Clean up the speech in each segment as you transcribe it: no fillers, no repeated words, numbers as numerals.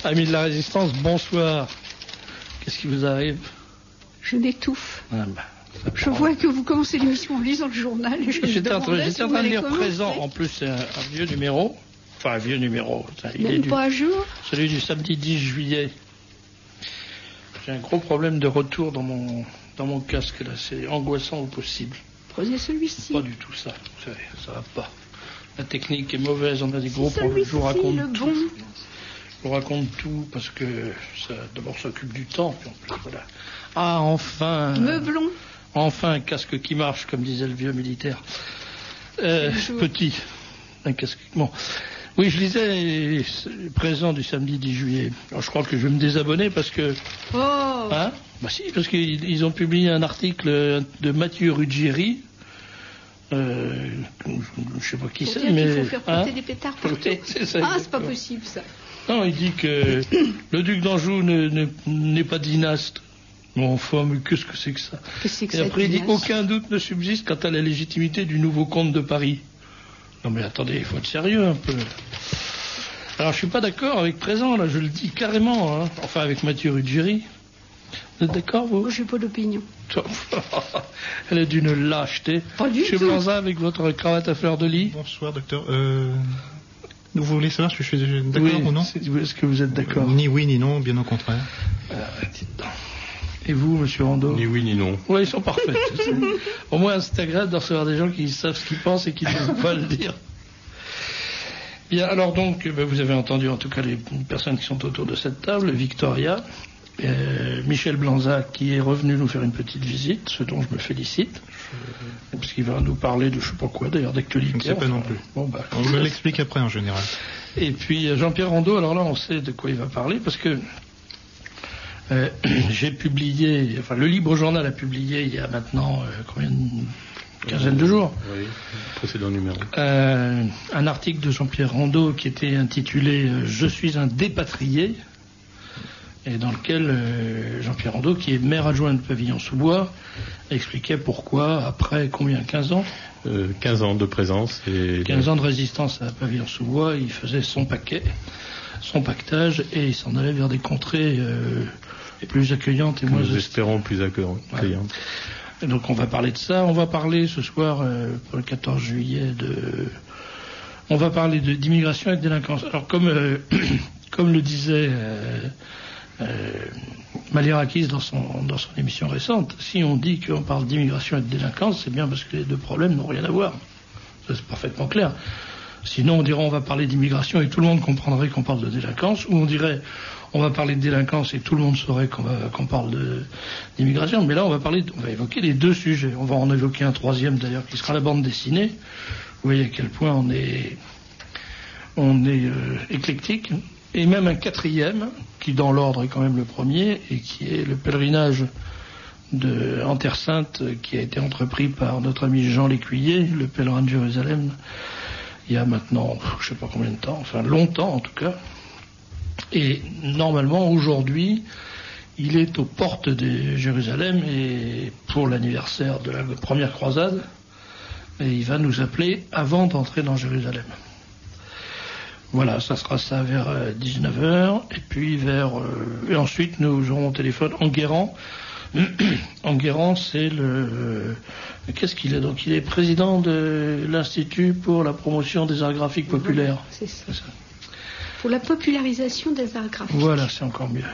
Amis de la Résistance, bonsoir. Qu'est-ce qui vous arrive? Je m'étouffe. Je vois que vous commencez l'émission en lisant le journal. J'étais en train de lire présent. En plus, c'est un vieux numéro. Enfin, un vieux numéro. Même pas à jour. Celui du samedi 10 juillet. J'ai un gros problème de retour dans mon casque, là. C'est angoissant au possible. Prenez celui-ci. Pas du tout ça. Vous savez, ça va pas. La technique est mauvaise. On a des gros problèmes. Je vous raconte tout. Je vous raconte tout parce que ça, d'abord, ça occupe du temps. Puis en plus, voilà. Ah, enfin. Meublon. Enfin, un casque qui marche, comme disait le vieux militaire. Petit. Un casque. Bon. Oui, je lisais présent du samedi 10 juillet. Alors, je crois que je vais me désabonner parce que... Oh. Hein? Bah si, parce qu'ils ont publié un article de Mathieu Ruggieri. Je sais pas qui c'est, mais... Il faut faire péter des pétards partout. Oui, c'est ça, c'est pas possible, ça. Non, il dit que le duc d'Anjou n'est pas dynaste. Bon, enfin, mais qu'est-ce que c'est que ça? Et après, il dit aucun doute ne subsiste quant à la légitimité du nouveau comte de Paris. Non, mais attendez, il faut être sérieux un peu. Alors, je suis pas d'accord avec Présent, là, je le dis carrément, hein. Enfin, avec Mathieu Ruggieri. Vous êtes d'accord, vous? Moi, j'ai pas d'opinion. Elle est d'une lâcheté. Pas du tout. Monsieur Blanza, avec votre cravate à fleur de lis. Bonsoir, docteur. Vous voulez savoir si je suis d'accord ou non? Est-ce que vous êtes d'accord? Ni oui, ni non, bien au contraire. Et vous, monsieur Rondeau? Ni oui, ni non. Oui, ils sont parfaits. Au moins, c'est agréable de recevoir des gens qui savent ce qu'ils pensent et qui ne peuvent pas le dire. Bien, alors donc, vous avez entendu en tout cas les personnes qui sont autour de cette table, Victoria, Michel Blanza qui est revenu nous faire une petite visite, ce dont je me félicite, parce qu'il va nous parler de je ne sais pas quoi, d'ailleurs, d'actualité. Je ne sais pas non plus. Bon, on me l'explique après en général. Et puis Jean-Pierre Rondeau, alors là on sait de quoi il va parler, parce que j'ai publié, enfin le Libre Journal a publié il y a maintenant une quinzaine de jours. Oui, précédent numéro. Un article de Jean-Pierre Rondeau qui était intitulé Je suis un dépatrié, et dans lequel Jean-Pierre Rondeau, qui est maire adjoint de Pavillon-sous-Bois, expliquait pourquoi, après combien, 15 ans 15 ans de présence. Et 15 ans de résistance à Pavillon-sous-Bois, il faisait son paquet, son pactage, et il s'en allait vers des contrées plus accueillantes et moins... Nous espérons plus accueillantes. Ouais. Et donc on va parler de ça. On va parler ce soir, pour le 14 juillet, on va parler d'immigration et de délinquance. Alors comme le disait Malirakis dans son émission récente, si on dit qu'on parle d'immigration et de délinquance, c'est bien parce que les deux problèmes n'ont rien à voir. Ça, c'est parfaitement clair. Sinon on dirait on va parler d'immigration et tout le monde comprendrait qu'on parle de délinquance, ou on dirait on va parler de délinquance et tout le monde saurait qu'on parle d'immigration. Mais là on va évoquer les deux sujets. On va en évoquer un troisième d'ailleurs qui sera la bande dessinée. Vous voyez à quel point on est éclectique. Et même un quatrième, qui dans l'ordre est quand même le premier, et qui est le pèlerinage en Terre Sainte, qui a été entrepris par notre ami Jean Lécuyer, le pèlerin de Jérusalem, il y a maintenant, je ne sais pas combien de temps, enfin longtemps en tout cas. Et normalement, aujourd'hui, il est aux portes de Jérusalem, et pour l'anniversaire de la première croisade, et il va nous appeler avant d'entrer dans Jérusalem. Voilà, ça sera ça vers 19h, et puis et ensuite nous aurons au téléphone Enguerrand. Enguerrand, c'est qu'est-ce qu'il est? Donc il est président de l'Institut pour la promotion des arts graphiques populaires. C'est ça. Pour la popularisation des arts graphiques. Voilà, c'est encore mieux.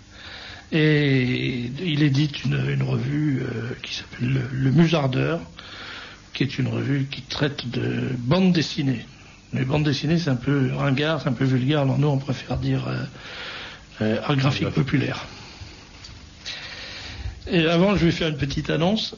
Et il édite une revue qui s'appelle Le Musardeur, qui est une revue qui traite de bande dessinée. Les bandes dessinées, c'est un peu ringard, c'est un peu vulgaire, alors nous on préfère dire art graphique populaire. Et avant, je vais faire une petite annonce.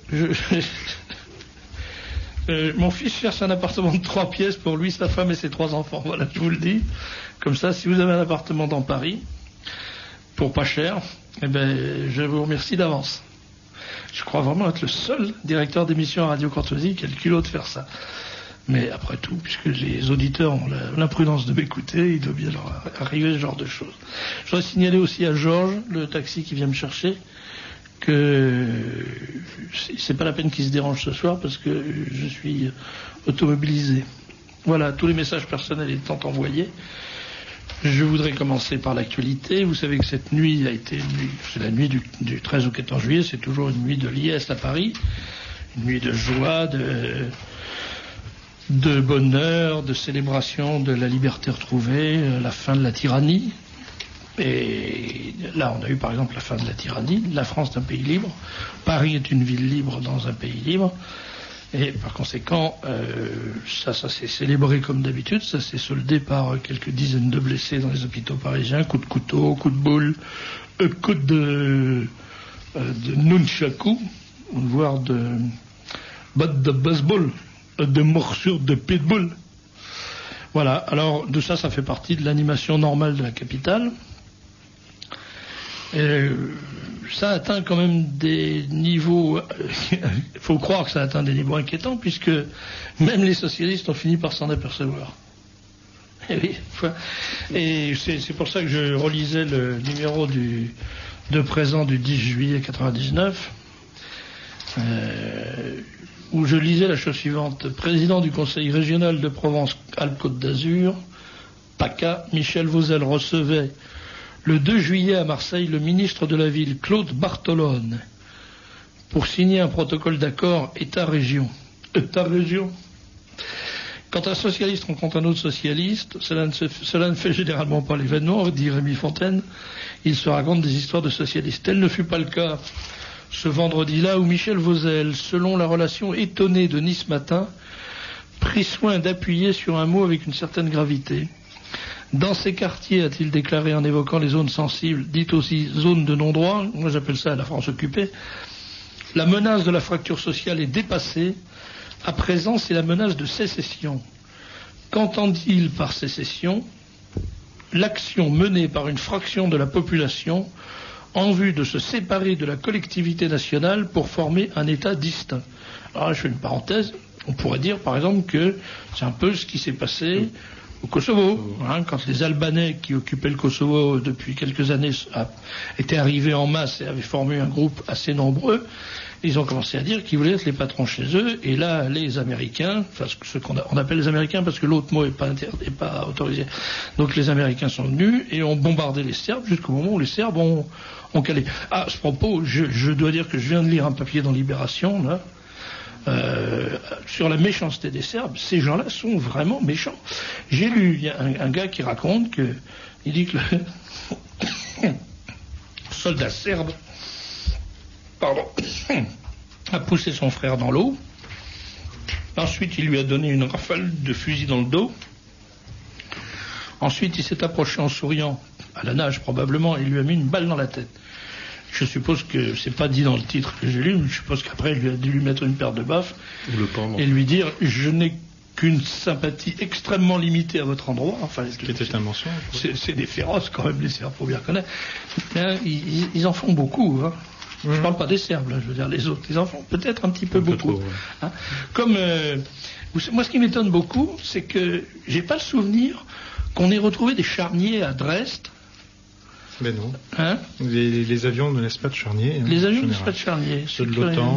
Mon fils cherche un appartement de 3 pièces pour lui, sa femme et ses 3 enfants. Voilà, je vous le dis. Comme ça, si vous avez un appartement dans Paris, pour pas cher, je vous remercie d'avance. Je crois vraiment être le seul directeur d'émission à Radio Courtoisie qui a le culot de faire ça. Mais après tout, puisque les auditeurs ont l'imprudence de m'écouter, il doit bien leur arriver ce genre de choses. Je voudrais signaler aussi à Georges, le taxi qui vient me chercher, que c'est pas la peine qu'il se dérange ce soir parce que je suis automobilisé. Voilà, tous les messages personnels étant envoyés, Je voudrais commencer par l'actualité. Vous savez que cette nuit c'est la nuit du 13 au 14 juillet, c'est toujours une nuit de liesse à Paris, une nuit de joie, de bonheur, de célébration de la liberté retrouvée, la fin de la tyrannie. Et là, on a eu par exemple la fin de la tyrannie. La France est un pays libre. Paris est une ville libre dans un pays libre. Et par conséquent, ça s'est célébré comme d'habitude. Ça s'est soldé par quelques dizaines de blessés dans les hôpitaux parisiens. Coups de couteau, coups de boule, coups de nunchaku, voire de batte de baseball, de morsures de pitbull. Voilà. Alors, de ça fait partie de l'animation normale de la capitale. Ça atteint quand même des niveaux, il faut croire que ça atteint des niveaux inquiétants, puisque même les socialistes ont fini par s'en apercevoir. Et oui, et c'est pour ça que je relisais le numéro de présent du 10 juillet 99, où je lisais la chose suivante. Président du Conseil régional de Provence-Alpes-Côte d'Azur, PACA, Michel Vauzel recevait le 2 juillet à Marseille le ministre de la ville, Claude Bartolone, pour signer un protocole d'accord État-région. État-région. Quand un socialiste rencontre un autre socialiste, cela ne fait généralement pas l'événement, dit Rémi Fontaine. Il se raconte des histoires de socialistes. Tel ne fut pas le cas ce vendredi-là où Michel Vauzel, selon la relation étonnée de Nice Matin, prit soin d'appuyer sur un mot avec une certaine gravité. Dans ces quartiers, a-t-il déclaré en évoquant les zones sensibles, dites aussi zones de non-droit, moi j'appelle ça la France occupée, la menace de la fracture sociale est dépassée. À présent, c'est la menace de sécession. Qu'entend-il par sécession? L'action menée par une fraction de la population en vue de se séparer de la collectivité nationale pour former un État distinct. Alors je fais une parenthèse, on pourrait dire par exemple que c'est un peu ce qui s'est passé au Kosovo, quand les Albanais qui occupaient le Kosovo depuis quelques années étaient arrivés en masse et avaient formé un groupe assez nombreux, ils ont commencé à dire qu'ils voulaient être les patrons chez eux, et là les Américains, enfin ce qu'on appelle les Américains parce que l'autre mot n'est pas autorisé, donc les Américains sont venus et ont bombardé les Serbes jusqu'au moment où les Serbes ont calé. À ce propos, je dois dire que je viens de lire un papier dans Libération, là, sur la méchanceté des Serbes. Ces gens-là sont vraiment méchants. J'ai lu, il y a un gars qui raconte que, il dit que le soldat serbe, a poussé son frère dans l'eau. Ensuite, il lui a donné une rafale de fusil dans le dos. Ensuite, il s'est approché en souriant, à la nage probablement, et il lui a mis une balle dans la tête. Je suppose que c'est pas dit dans le titre que j'ai lu, mais je suppose qu'après il lui a dû lui mettre une paire de baffes et lui dire je n'ai qu'une sympathie extrêmement limitée à votre endroit. Enfin, ce qui était un mensonge. C'est des féroces quand même les Serbes, faut bien reconnaître. Mais ils en font beaucoup. Hein. Je parle pas des Serbes, là, je veux dire les autres. Ils en font peut-être un petit peu beaucoup. Trop, ouais. Hein. Comme moi, ce qui m'étonne beaucoup, c'est que j'ai pas le souvenir qu'on ait retrouvé des charniers à Dresde. Mais non. Hein, les avions ne laissent pas de charniers. Les avions ne laissent pas de charniers. Ceux de l'OTAN.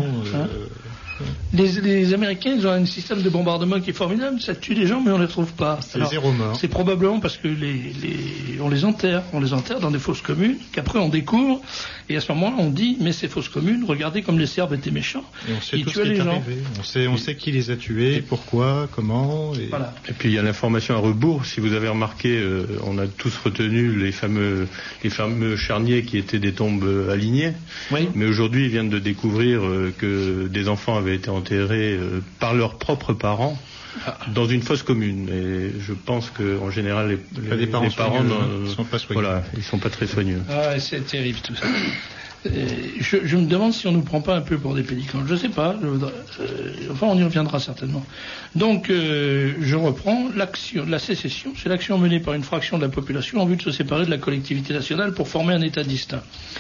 Les Américains, ils ont un système de bombardement qui est formidable. Ça tue des gens, mais on ne les trouve pas. C'est zéro mort. C'est probablement parce que on les enterre dans des fosses communes, qu'après on découvre, et à ce moment-là, on dit, mais ces fosses communes, regardez comme les Serbes étaient méchants. Et on sait tout ce qui est arrivé. On sait qui les a tués, pourquoi, comment. Et... Voilà. Et puis il y a l'information à rebours. Si vous avez remarqué, on a tous retenu les fameux charniers qui étaient des tombes alignées. Oui. Mais aujourd'hui, ils viennent de découvrir que des enfants avaient été enterrés par leurs propres parents dans une fosse commune. Et je pense qu'en général, les parents ne sont pas soigneux. Voilà, ils sont pas très soigneux. Ah, c'est terrible tout ça. Je me demande si on nous prend pas un peu pour des pélicans. Je sais pas. Enfin, on y reviendra certainement. Donc, je reprends la sécession. C'est l'action menée par une fraction de la population en vue de se séparer de la collectivité nationale pour former un État distinct.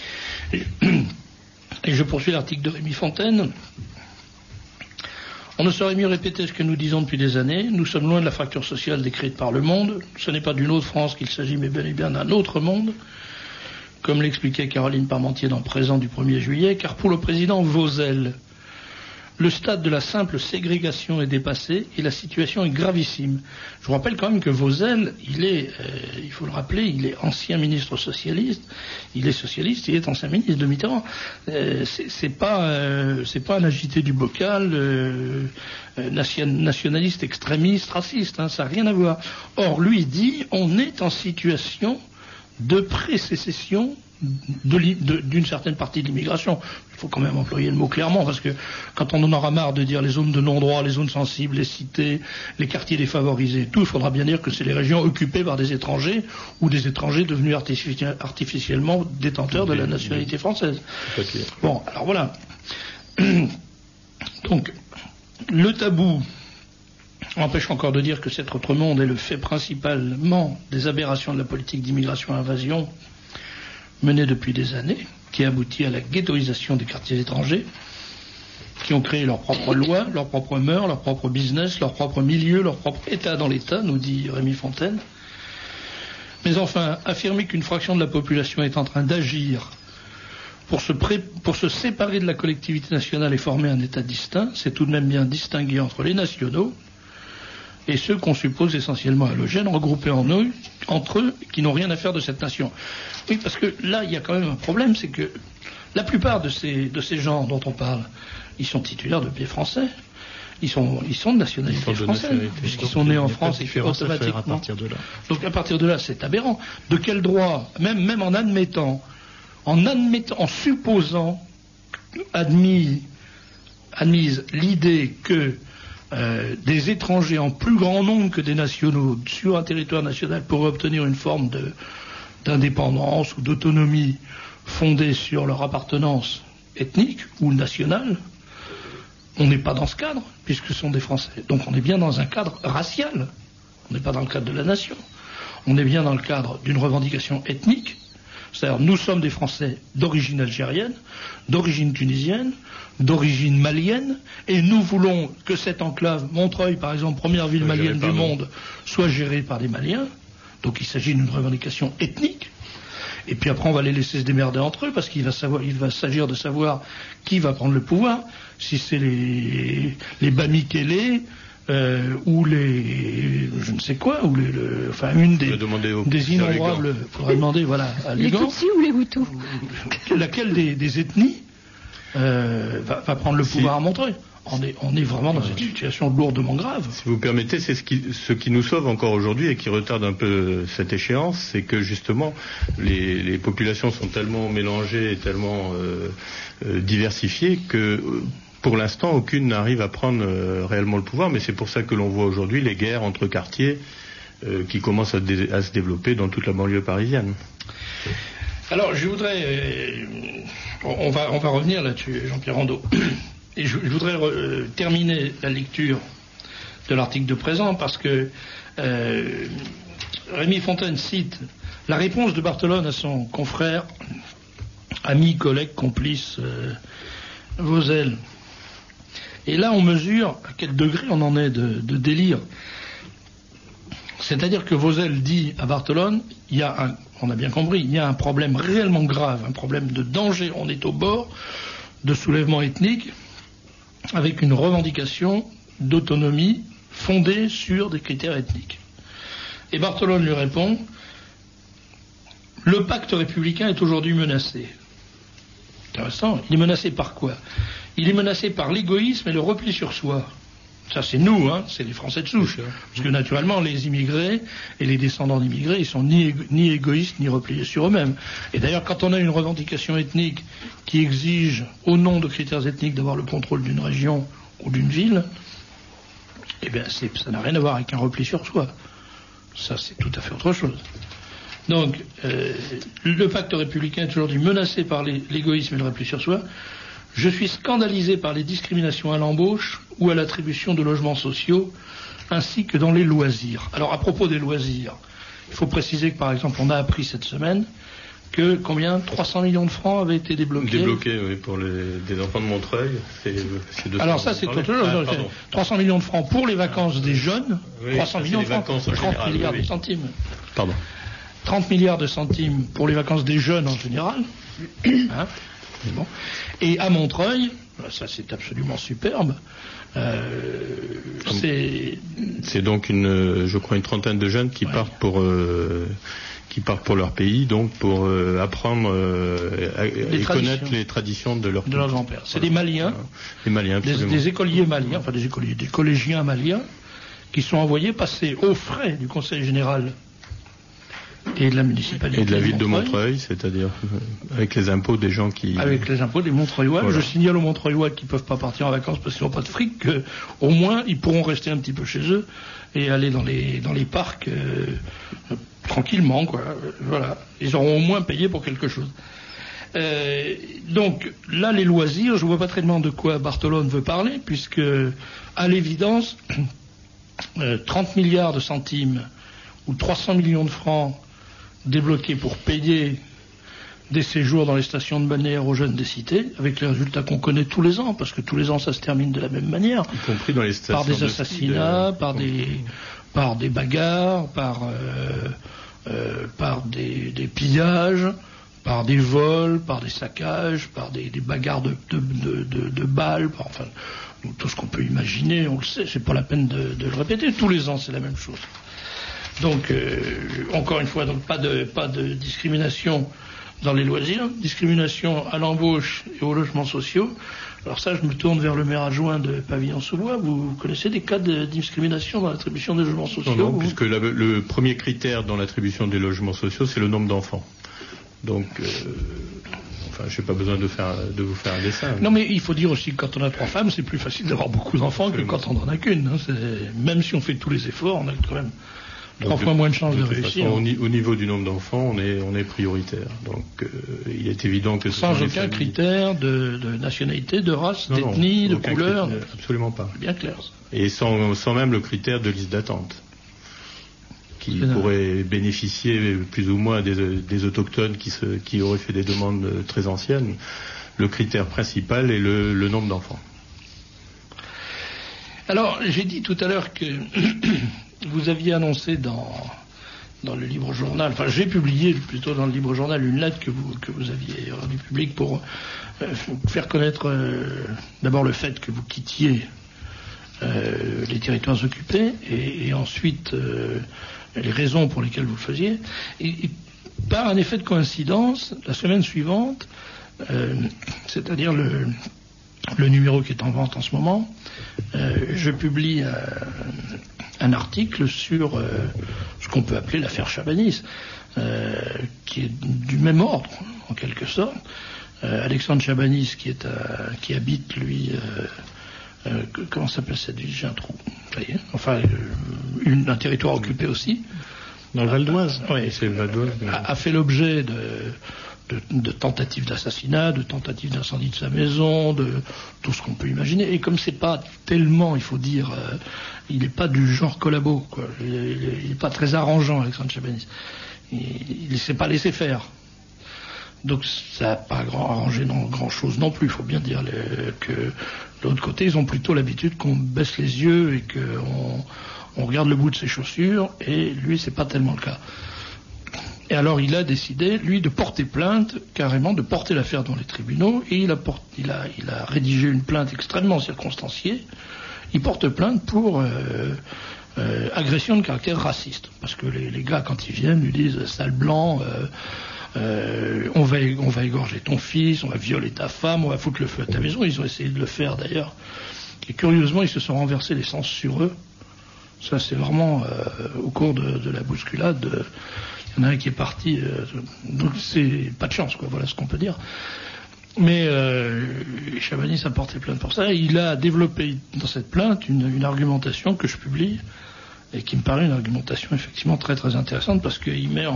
Et je poursuis l'article de Rémi Fontaine. On ne saurait mieux répéter ce que nous disons depuis des années. Nous sommes loin de la fracture sociale décrite par Le Monde. Ce n'est pas d'une autre France qu'il s'agit, mais bel et bien d'un autre monde, comme l'expliquait Caroline Parmentier dans Présent du 1er juillet, car pour le président Vauzel, Le stade de la simple ségrégation est dépassé et la situation est gravissime. Je vous rappelle quand même que Vozelle, il faut le rappeler, il est ancien ministre socialiste, il est ancien ministre de Mitterrand. C'est pas un agité du bocal, nationaliste, extrémiste, raciste, ça n'a rien à voir. Or, lui dit, on est en situation de pré-sécession d'une certaine partie de l'immigration. Il faut quand même employer le mot clairement, parce que quand on en aura marre de dire les zones de non-droit, les zones sensibles, les cités, les quartiers défavorisés, tout, il faudra bien dire que c'est les régions occupées par des étrangers ou des étrangers devenus artificiellement détenteurs de la nationalité française. Bon, alors voilà. Donc, le tabou empêche encore de dire que cet autre monde est le fait principalement des aberrations de la politique d'immigration-invasion menée depuis des années, qui aboutit à la ghettoisation des quartiers étrangers, qui ont créé leurs propres lois, leurs propres mœurs, leur propre business, leur propre milieu, leur propre État dans l'État, nous dit Rémi Fontaine. Mais enfin, affirmer qu'une fraction de la population est en train d'agir pour se séparer de la collectivité nationale et former un État distinct, c'est tout de même bien distinguer entre les nationaux et ceux qu'on suppose essentiellement allogènes, regroupés entre eux, qui n'ont rien à faire de cette nation. Oui, parce que là, il y a quand même un problème, c'est que la plupart de ces gens dont on parle, ils sont titulaires de pieds français. Ils sont de nationalité française, puisqu'ils sont nés en France et automatiquement. À partir de là. Donc à partir de là, c'est aberrant. De quel droit, même en admettant, en supposant, admise l'idée que des étrangers en plus grand nombre que des nationaux sur un territoire national pourraient obtenir une forme d'indépendance ou d'autonomie fondée sur leur appartenance ethnique ou nationale, on n'est pas dans ce cadre, puisque ce sont des Français. Donc on est bien dans un cadre racial, on n'est pas dans le cadre de la nation, on est bien dans le cadre d'une revendication ethnique, c'est-à-dire nous sommes des Français d'origine algérienne, d'origine tunisienne, d'origine malienne, et nous voulons que cette enclave, Montreuil par exemple, première ville malienne du monde, soit gérée par des Maliens. Donc il s'agit d'une revendication ethnique. Et puis après on va les laisser se démerder entre eux, parce qu'il va s'agir de savoir qui va prendre le pouvoir, si c'est les Bamikélé ou les je ne sais quoi, ou une des innombrables, il faudrait demander à les Tutsis ou les Hutus, laquelle des ethnies va prendre le pouvoir à Montreuil. On est vraiment dans une situation lourdement grave. Si vous permettez, c'est ce qui nous sauve encore aujourd'hui et qui retarde un peu cette échéance, c'est que justement les populations sont tellement mélangées et tellement diversifiées que pour l'instant aucune n'arrive à prendre réellement le pouvoir, mais c'est pour ça que l'on voit aujourd'hui les guerres entre quartiers qui commencent à se développer dans toute la banlieue parisienne. Alors je voudrais on va revenir là-dessus, Jean-Pierre Rondeau. Et je voudrais terminer la lecture de l'article de présent parce que Rémi Fontaine cite la réponse de Barthelone à son confrère, ami, collègue, complice Vozelle. Et là on mesure à quel degré on en est de délire. C'est-à-dire que Vozelle dit à Barthelone, on a bien compris, il y a un problème réellement grave, un problème de danger, on est au bord de soulèvement ethnique, avec une revendication d'autonomie fondée sur des critères ethniques. Et Barthelone lui répond, le pacte républicain est aujourd'hui menacé. Intéressant, il est menacé par quoi? Il est menacé par l'égoïsme et le repli sur soi. Ça c'est nous, c'est les Français de souche. Parce que naturellement les immigrés et les descendants d'immigrés, ils sont ni égoïstes ni repliés sur eux-mêmes. Et d'ailleurs quand on a une revendication ethnique qui exige au nom de critères ethniques d'avoir le contrôle d'une région ou d'une ville, eh bien ça n'a rien à voir avec un repli sur soi. Ça c'est tout à fait autre chose. Donc le pacte républicain est aujourd'hui menacé par l'égoïsme et le repli sur soi. Je suis scandalisé par les discriminations à l'embauche ou à l'attribution de logements sociaux, ainsi que dans les loisirs. Alors à propos des loisirs, il faut préciser que par exemple on a appris cette semaine que 300 millions de francs avaient été débloqués. Débloqués, oui, pour des enfants de Montreuil. Alors ça c'est autre chose. 300 millions de francs pour les vacances des jeunes, oui, 300 millions de francs, 30 milliards de centimes. Pardon. 30 milliards de centimes pour les vacances des jeunes en général. Bon. Et à Montreuil, ça c'est absolument superbe. C'est donc je crois une trentaine de jeunes qui partent pour leur pays, donc pour apprendre et connaître les traditions de leur grand-père. C'est des Maliens, des écoliers maliens, enfin des collégiens maliens, qui sont envoyés passer aux frais du Conseil général et de la municipalité. Et de la ville de Montreuil, c'est-à-dire avec les impôts des gens qui... Avec les impôts des Montreuillois. Voilà. Je signale aux Montreuillois qui ne peuvent pas partir en vacances parce qu'ils n'ont pas de fric, qu'au moins ils pourront rester un petit peu chez eux et aller dans les parcs tranquillement, quoi. Voilà. Ils auront au moins payé pour quelque chose. Donc là, les loisirs, je ne vois pas très bien de quoi Barthelone veut parler, puisque à l'évidence, 30 milliards de centimes ou 300 millions de francs débloqués pour payer des séjours dans les stations de balnéaires aux jeunes des cités, avec les résultats qu'on connaît tous les ans, parce que tous les ans ça se termine de la même manière, y compris dans les stations par des assassinats, par des bagarres, par des pillages, par des vols, par des saccages, par des bagarres de balles, enfin tout ce qu'on peut imaginer, on le sait, c'est pas la peine de le répéter, tous les ans c'est la même chose. Donc, encore une fois, donc pas de discrimination dans les loisirs, discrimination à l'embauche et aux logements sociaux. Alors ça, je me tourne vers le maire adjoint de Pavillon-sous-Bois. Vous connaissez des cas de discrimination dans l'attribution des logements sociaux? Non, puisque le premier critère dans l'attribution des logements sociaux, c'est le nombre d'enfants. Donc, je n'ai pas besoin de vous faire un dessin. Non, mais il faut dire aussi que quand on a 3 femmes, c'est plus facile d'avoir beaucoup d'enfants que quand on n'en a qu'une. Hein. Même si on fait tous les efforts, on a quand même 3 fois moins de chances de réussir. Façon, au niveau du nombre d'enfants, on est prioritaire. Donc, il est évident que... Sans aucun critère de nationalité, de race, d'ethnie, de couleur. Absolument pas. C'est bien clair, ça. Et sans même le critère de liste d'attente, qui pourrait bénéficier plus ou moins des autochtones qui auraient fait des demandes très anciennes. Le critère principal est le nombre d'enfants. Alors, j'ai dit tout à l'heure que vous aviez annoncé dans le livre journal, enfin j'ai publié plutôt dans le livre journal une lettre que vous aviez rendue publique pour faire connaître d'abord le fait que vous quittiez les territoires occupés et ensuite les raisons pour lesquelles vous le faisiez. Et par un effet de coïncidence, la semaine suivante, c'est-à-dire le numéro qui est en vente en ce moment, je publie un article sur ce qu'on peut appeler l'affaire Chabanis, qui est du même ordre, en quelque sorte. Alexandre Chabanis, qui habite, lui... comment s'appelle cette ville? J'ai un trou. Ça y est. Enfin, un territoire occupé aussi. Dans le Val d'Oise. Oui, c'est le Val d'Oise. A fait l'objet de tentatives d'assassinat, de tentatives d'incendie de sa maison, de tout ce qu'on peut imaginer. Et comme c'est pas tellement, il faut dire, il n'est pas du genre collabo, quoi. Il n'est pas très arrangeant, Alexandre Chabanis. Il ne s'est pas laissé faire. Donc ça n'a pas arrangé grand-chose non plus. Il faut bien dire que de l'autre côté, ils ont plutôt l'habitude qu'on baisse les yeux et qu'on regarde le bout de ses chaussures, et lui, c'est pas tellement le cas. Et alors il a décidé, lui, de porter plainte, carrément, de porter l'affaire dans les tribunaux, et il a rédigé une plainte extrêmement circonstanciée. Il porte plainte pour agression de caractère raciste. Parce que les gars, quand ils viennent, lui disent « sale blanc », on va égorger ton fils, on va violer ta femme, on va foutre le feu à ta maison. Ils ont essayé de le faire d'ailleurs. Et curieusement, ils se sont renversés l'essence sur eux. Ça, c'est vraiment au cours de la bousculade. Il y en a un qui est parti. Donc c'est pas de chance, quoi. Voilà ce qu'on peut dire. Mais Chabanis a porté plainte pour ça. Et il a développé dans cette plainte une argumentation que je publie et qui me paraît une argumentation effectivement très très intéressante, parce qu'il met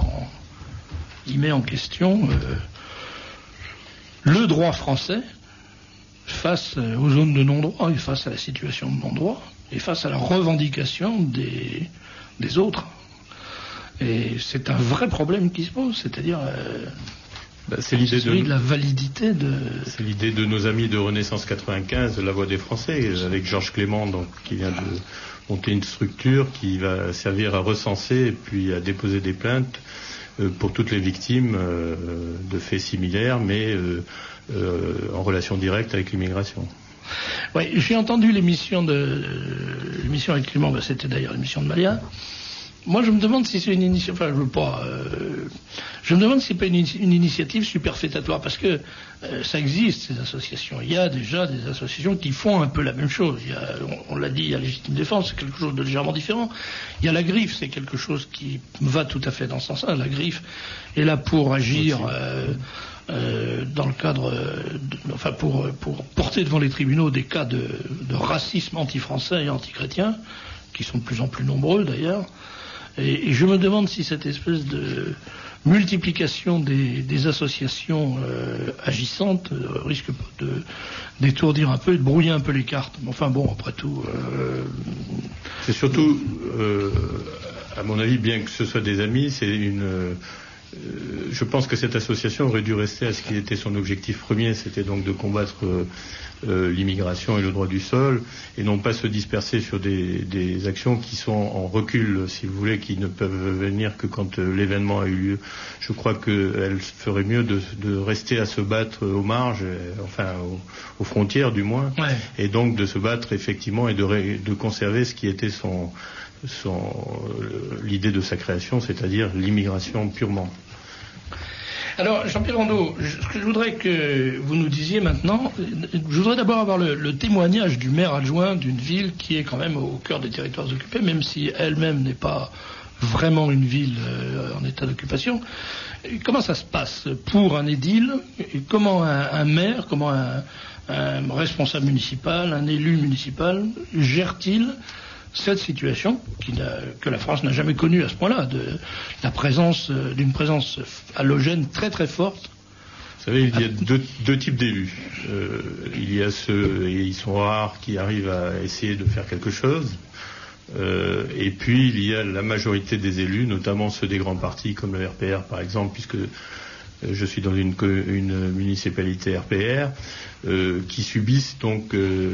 en question le droit français face aux zones de non-droit et face à la situation de non-droit et face à la revendication des autres. Et c'est un vrai problème qui se pose, c'est-à-dire c'est l'idée de la validité de... C'est l'idée de nos amis de Renaissance 95, de la Voix des Français, avec Georges Clément, donc, qui vient de monter une structure qui va servir à recenser et puis à déposer des plaintes pour toutes les victimes de faits similaires, mais en relation directe avec l'immigration. Oui, j'ai entendu l'émission avec Clément, c'était d'ailleurs l'émission de Malia. Moi, je me demande si c'est une initiative. Enfin, je me demande si c'est pas une initiative superfétatoire, parce que ça existe, ces associations. Il y a déjà des associations qui font un peu la même chose. On l'a dit, il y a Légitime Défense, c'est quelque chose de légèrement différent. Il y a la Griffe, c'est quelque chose qui va tout à fait dans ce sens-là. La Griffe est là pour agir dans le cadre, pour porter devant les tribunaux des cas de racisme anti-français et anti-chrétien, qui sont de plus en plus nombreux d'ailleurs. Et je me demande si cette espèce de multiplication des associations agissantes risque de d'étourdir un peu et de brouiller un peu les cartes. Enfin bon, après tout... C'est surtout, à mon avis, bien que ce soit des amis, c'est je pense que cette association aurait dû rester à ce qui était son objectif premier, c'était donc de combattre l'immigration et le droit du sol, et non pas se disperser sur des actions qui sont en recul, si vous voulez, qui ne peuvent venir que quand l'événement a eu lieu. Je crois qu'elle ferait mieux de rester à se battre aux marges, enfin aux frontières du moins, ouais. Et donc de se battre effectivement et de conserver ce qui était l'idée de sa création, c'est-à-dire l'immigration purement. Alors, Jean-Pierre Rondeau, ce que je voudrais que vous nous disiez maintenant, je voudrais d'abord avoir le témoignage du maire adjoint d'une ville qui est quand même au cœur des territoires occupés, même si elle-même n'est pas vraiment une ville en état d'occupation. Comment ça se passe pour un édile? Comment un maire, comment un responsable municipal, un élu municipal gère-t-il cette situation que la France n'a jamais connue à ce point-là, d'une présence allogène très très forte? Vous savez, il y a deux types d'élus. Il y a ceux, et ils sont rares, qui arrivent à essayer de faire quelque chose. Et puis il y a la majorité des élus, notamment ceux des grands partis comme le RPR par exemple, puisque je suis dans une municipalité RPR, qui subissent donc,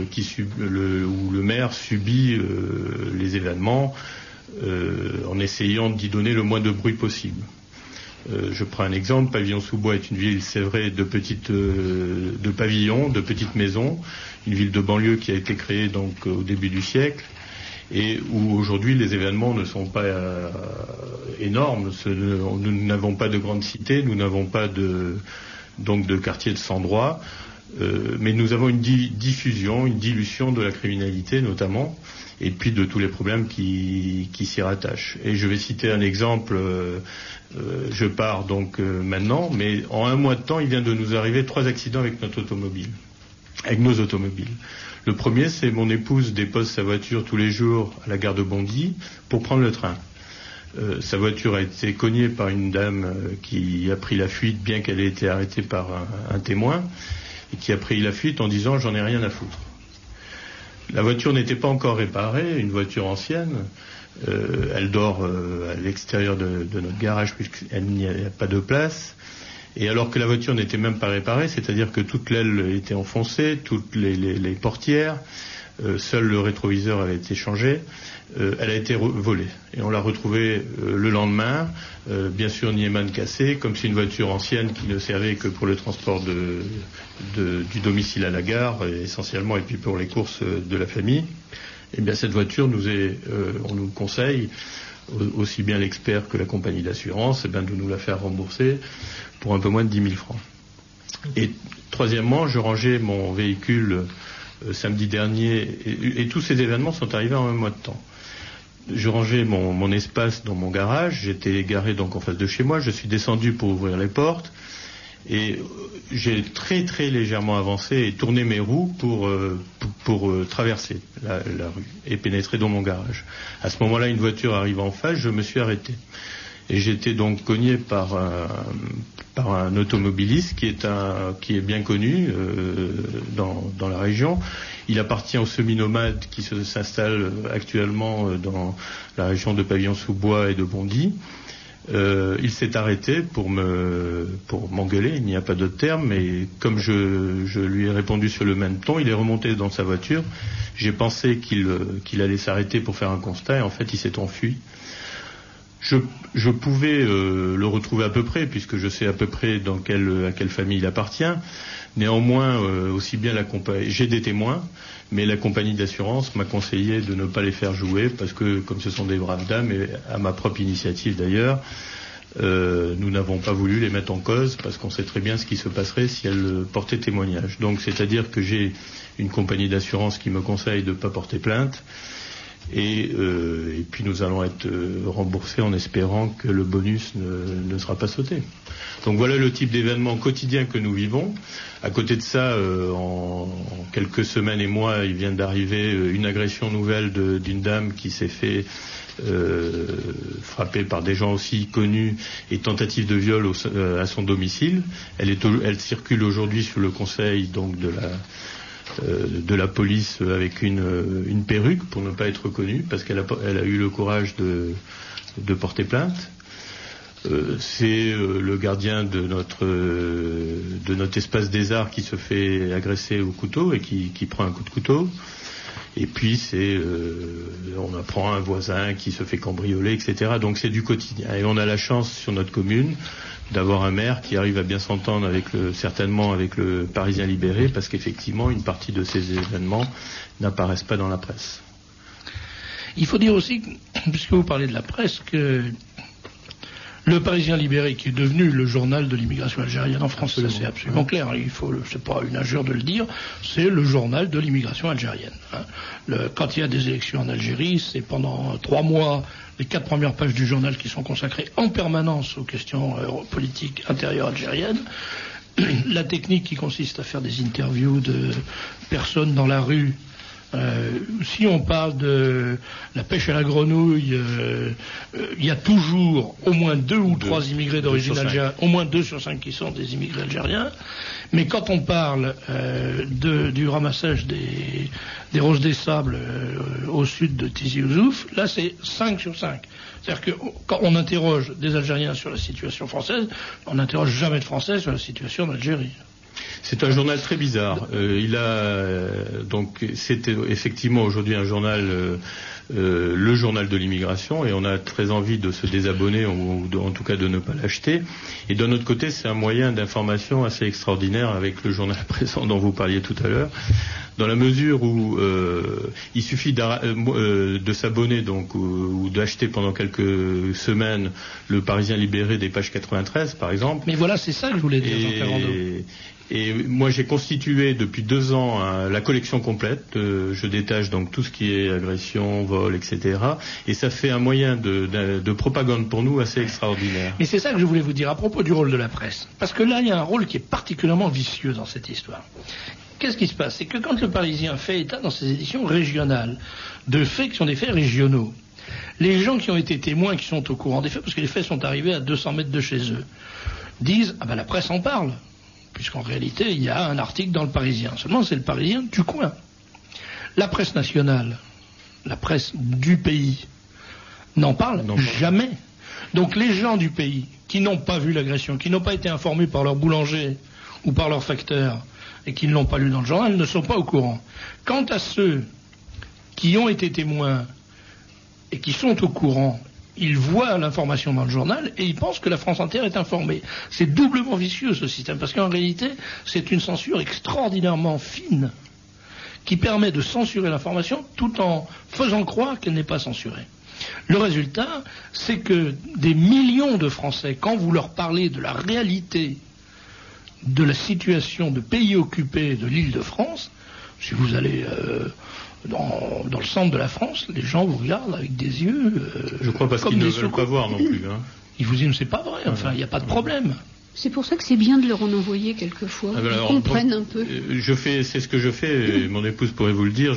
où le maire subit les événements en essayant d'y donner le moins de bruit possible. Je prends un exemple. Pavillon-sous-Bois est une ville, c'est vrai, de pavillons, de petites maisons, une ville de banlieue qui a été créée donc au début du siècle, et où aujourd'hui les événements ne sont pas énormes. Nous n'avons pas de grandes cités, nous n'avons pas de quartiers de sans droit, mais nous avons une diffusion, une dilution de la criminalité notamment, et puis de tous les problèmes qui s'y rattachent. Et je vais citer un exemple, je pars donc maintenant, mais en un mois de temps, il vient de nous arriver 3 accidents avec nos automobiles. Le premier, c'est mon épouse dépose sa voiture tous les jours à la gare de Bondy pour prendre le train. Sa voiture a été cognée par une dame qui a pris la fuite, bien qu'elle ait été arrêtée par un témoin, et qui a pris la fuite en disant « j'en ai rien à foutre ». La voiture n'était pas encore réparée, une voiture ancienne. Elle dort à l'extérieur de notre garage puisqu'il n'y a pas de place. Et alors que la voiture n'était même pas réparée, c'est-à-dire que toute l'aile était enfoncée, toutes les portières, seul le rétroviseur avait été changé, elle a été volée. Et on l'a retrouvée le lendemain, bien sûr niéman cassé, comme c'est une voiture ancienne qui ne servait que pour le transport du domicile à la gare, essentiellement, et puis pour les courses de la famille. Et bien cette voiture on nous conseille, aussi bien l'expert que la compagnie d'assurance, de nous la faire rembourser pour un peu moins de 10 000 francs. Et troisièmement, je rangeais mon véhicule samedi dernier, et tous ces événements sont arrivés en un mois de temps. Je rangeais mon espace dans mon garage, j'étais garé donc en face de chez moi, je suis descendu pour ouvrir les portes, et j'ai très très légèrement avancé et tourné mes roues pour traverser la rue et pénétrer dans mon garage. À ce moment-là, une voiture arrive en face, je me suis arrêté. Et j'étais donc cogné par un automobiliste qui est bien connu dans la région. Il appartient aux semi-nomades qui s'installent actuellement dans la région de Pavillon-sous-Bois et de Bondy. Il s'est arrêté pour m'engueuler, il n'y a pas d'autre terme, mais comme je lui ai répondu sur le même ton, il est remonté dans sa voiture. J'ai pensé qu'il allait s'arrêter pour faire un constat, et en fait il s'est enfui. Je pouvais le retrouver à peu près, puisque je sais à peu près à quelle famille il appartient. Néanmoins, aussi bien j'ai des témoins, mais la compagnie d'assurance m'a conseillé de ne pas les faire jouer, parce que comme ce sont des braves dames, et à ma propre initiative d'ailleurs, nous n'avons pas voulu les mettre en cause, parce qu'on sait très bien ce qui se passerait si elles portaient témoignage. Donc c'est-à-dire que j'ai une compagnie d'assurance qui me conseille de ne pas porter plainte, et puis nous allons être remboursés en espérant que le bonus ne sera pas sauté. Donc voilà le type d'événement quotidien que nous vivons. À côté de ça, en quelques semaines et mois, il vient d'arriver une agression nouvelle d'une dame qui s'est fait frapper par des gens aussi connus, et tentative de viol à son domicile. Elle circule aujourd'hui sous le conseil donc de la police avec une perruque pour ne pas être reconnue, parce qu'elle a eu le courage de porter plainte. C'est le gardien de notre espace des arts qui se fait agresser au couteau et qui prend un coup de couteau. Et puis on apprend un voisin qui se fait cambrioler, etc. Donc c'est du quotidien. Et on a la chance sur notre commune d'avoir un maire qui arrive à bien s'entendre certainement avec le Parisien libéré, parce qu'effectivement une partie de ces événements n'apparaissent pas dans la presse. Il faut dire aussi, puisque vous parlez de la presse, que le Parisien libéré, qui est devenu le journal de l'immigration algérienne en France, ça, c'est absolument clair. C'est pas une injure de le dire, c'est le journal de l'immigration algérienne. Quand il y a des élections en Algérie, c'est pendant 3 mois les 4 premières pages du journal qui sont consacrées en permanence aux questions politiques intérieures algériennes. La technique qui consiste à faire des interviews de personnes dans la rue. Si on parle de la pêche à la grenouille, il y a toujours au moins 2 ou 3 immigrés d'origine algérienne, au moins 2 sur 5 qui sont des immigrés algériens. Mais quand on parle du ramassage des roses des sables au sud de Tizi Ouzou, là c'est 5 sur 5. C'est-à-dire que quand on interroge des Algériens sur la situation française, on n'interroge jamais de Français sur la situation en Algérie. C'est un journal très bizarre. C'est effectivement aujourd'hui un journal, le journal de l'immigration, et on a très envie de se désabonner ou en tout cas de ne pas l'acheter. Et d'un autre côté, c'est un moyen d'information assez extraordinaire avec le journal présent dont vous parliez tout à l'heure, dans la mesure où il suffit de s'abonner donc ou d'acheter pendant quelques semaines le Parisien libéré des pages 93 par exemple. Mais voilà, c'est ça que je voulais dire, Jean Ferrando. Et moi j'ai constitué depuis 2 ans la collection complète. Je détache donc tout ce qui est agression, vol, etc. Et ça fait un moyen de propagande pour nous assez extraordinaire. Mais c'est ça que je voulais vous dire à propos du rôle de la presse. Parce que là il y a un rôle qui est particulièrement vicieux dans cette histoire. Qu'est-ce qui se passe? C'est que quand le Parisien fait état dans ses éditions régionales de faits qui sont des faits régionaux, les gens qui ont été témoins, qui sont au courant des faits, parce que les faits sont arrivés à 200 mètres de chez eux, disent « Ah ben la presse en parle ». Puisqu'en réalité, il y a un article dans le Parisien. Seulement, c'est le Parisien du coin. La presse nationale, la presse du pays, n'en parle jamais. Donc les gens du pays qui n'ont pas vu l'agression, qui n'ont pas été informés par leur boulanger ou par leur facteur, et qui ne l'ont pas lu dans le journal, ne sont pas au courant. Quant à ceux qui ont été témoins et qui sont au courant, ils voient l'information dans le journal et ils pensent que la France entière est informée. C'est doublement vicieux ce système, parce qu'en réalité, c'est une censure extraordinairement fine qui permet de censurer l'information tout en faisant croire qu'elle n'est pas censurée. Le résultat, c'est que des millions de Français, quand vous leur parlez de la réalité de la situation de pays occupés de l'île de France, si vous allez dans le centre de la France, les gens vous regardent avec des yeux je crois parce qu'ils ne veulent pas voir non plus. Ils vous disent c'est pas vrai, enfin il n'y a pas de problème. C'est pour ça que c'est bien de leur en envoyer quelquefois. Ils comprennent un peu. C'est ce que je fais, et mon épouse pourrait vous le dire.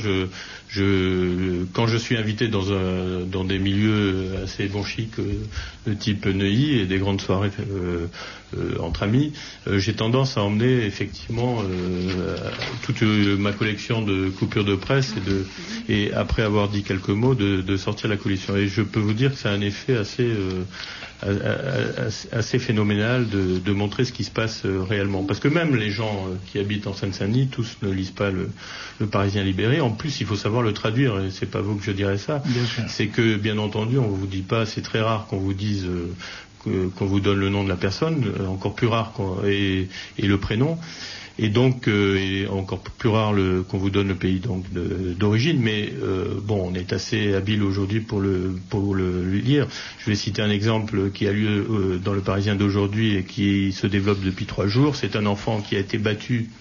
Quand je suis invité dans des milieux assez bon chic, de type Neuilly et des grandes soirées entre amis, j'ai tendance à emmener effectivement toute ma collection de coupures de presse et après avoir dit quelques mots, de sortir la collection. Et je peux vous dire que ça a un effet assez phénoménal de montrer ce qui se passe réellement. Parce que même les gens qui habitent en Seine-Saint-Denis, tous ne lisent pas le Parisien libéré. En plus, il faut savoir le traduire, et c'est pas vous que je dirais ça. C'est que, bien entendu, on vous dit pas, c'est très rare qu'on vous dise qu'on vous donne le nom de la personne, encore plus rare et le prénom. Et donc, et encore plus rare qu'on vous donne le pays d'origine, mais on est assez habile aujourd'hui pour le lire. Je vais citer un exemple qui a lieu dans le Parisien d'aujourd'hui et qui se développe depuis 3 jours. C'est un enfant qui a été battu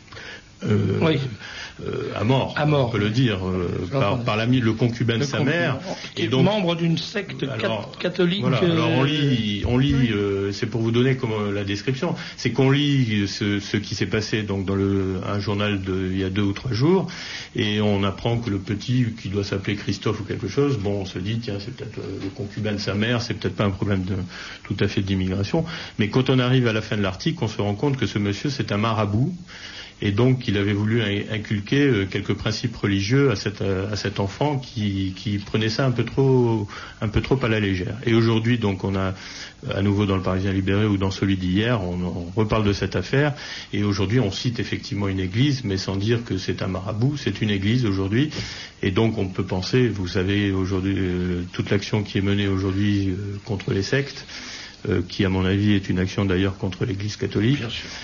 à mort, on peut le dire, par le concubin de sa mère, qui est donc membre d'une secte catholique. Voilà, alors on lit, c'est pour vous donner comme la description, c'est qu'on lit ce qui s'est passé donc dans un journal il y a 2 ou 3 jours, et on apprend que le petit, qui doit s'appeler Christophe ou quelque chose, on se dit tiens, c'est peut-être le concubin de sa mère, c'est peut-être pas un problème tout à fait d'immigration, mais quand on arrive à la fin de l'article, on se rend compte que ce monsieur c'est un marabout. Et donc, il avait voulu inculquer quelques principes religieux à cet enfant qui prenait ça un peu trop à la légère. Et aujourd'hui, donc, on a à nouveau dans le Parisien libéré ou dans celui d'hier, on reparle de cette affaire. Et aujourd'hui, on cite effectivement une église, mais sans dire que c'est un marabout. C'est une église aujourd'hui. Et donc, on peut penser, vous savez, aujourd'hui, toute l'action qui est menée aujourd'hui contre les sectes. Qui à mon avis est une action d'ailleurs contre l'Église catholique. Bien sûr.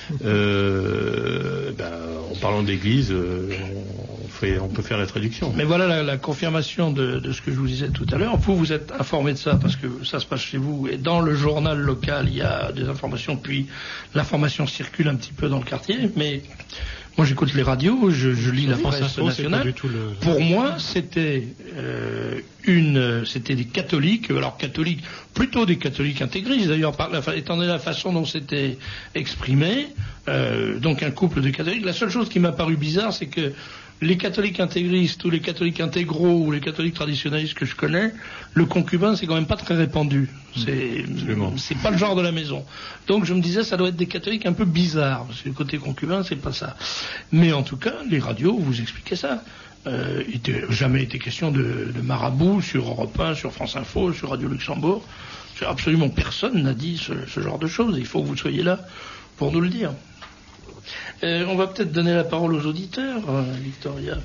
En parlant d'Église, on peut faire la traduction. Mais voilà la confirmation de ce que je vous disais tout à l'heure. Vous êtes informé de ça parce que ça se passe chez vous et dans le journal local il y a des informations, puis l'information circule un petit peu dans le quartier, mais moi j'écoute les radios, je lis la presse nationale. Pour moi c'était c'était des catholiques, alors catholiques, plutôt des catholiques intégristes d'ailleurs, étant donné la façon dont c'était exprimé, donc un couple de catholiques. La seule chose qui m'a paru bizarre, c'est que les catholiques intégristes ou les catholiques intégraux ou les catholiques traditionnalistes que je connais, le concubin c'est quand même pas très répandu. C'est pas le genre de la maison. Donc je me disais ça doit être des catholiques un peu bizarres, parce que le côté concubin c'est pas ça. Mais en tout cas, les radios vous expliquaient ça. Il n'a jamais été question de marabout sur Europe 1, sur France Info, sur Radio Luxembourg. Absolument personne n'a dit ce genre de choses. Il faut que vous soyez là pour nous le dire. On va peut-être donner la parole aux auditeurs, Victoria.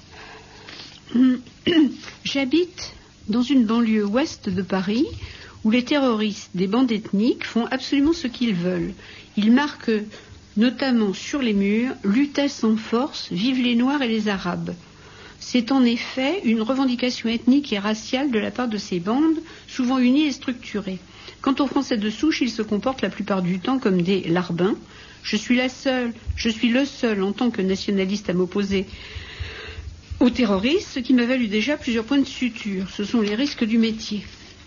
J'habite dans une banlieue ouest de Paris où les terroristes des bandes ethniques font absolument ce qu'ils veulent. Ils marquent notamment sur les murs « Lutèce en force, vive les Noirs et les Arabes ». C'est en effet une revendication ethnique et raciale de la part de ces bandes, souvent unies et structurées. Quant aux Français de souche, ils se comportent la plupart du temps comme des larbins. Je suis le seul en tant que nationaliste à m'opposer aux terroristes, ce qui m'a valu déjà plusieurs points de suture. Ce sont les risques du métier.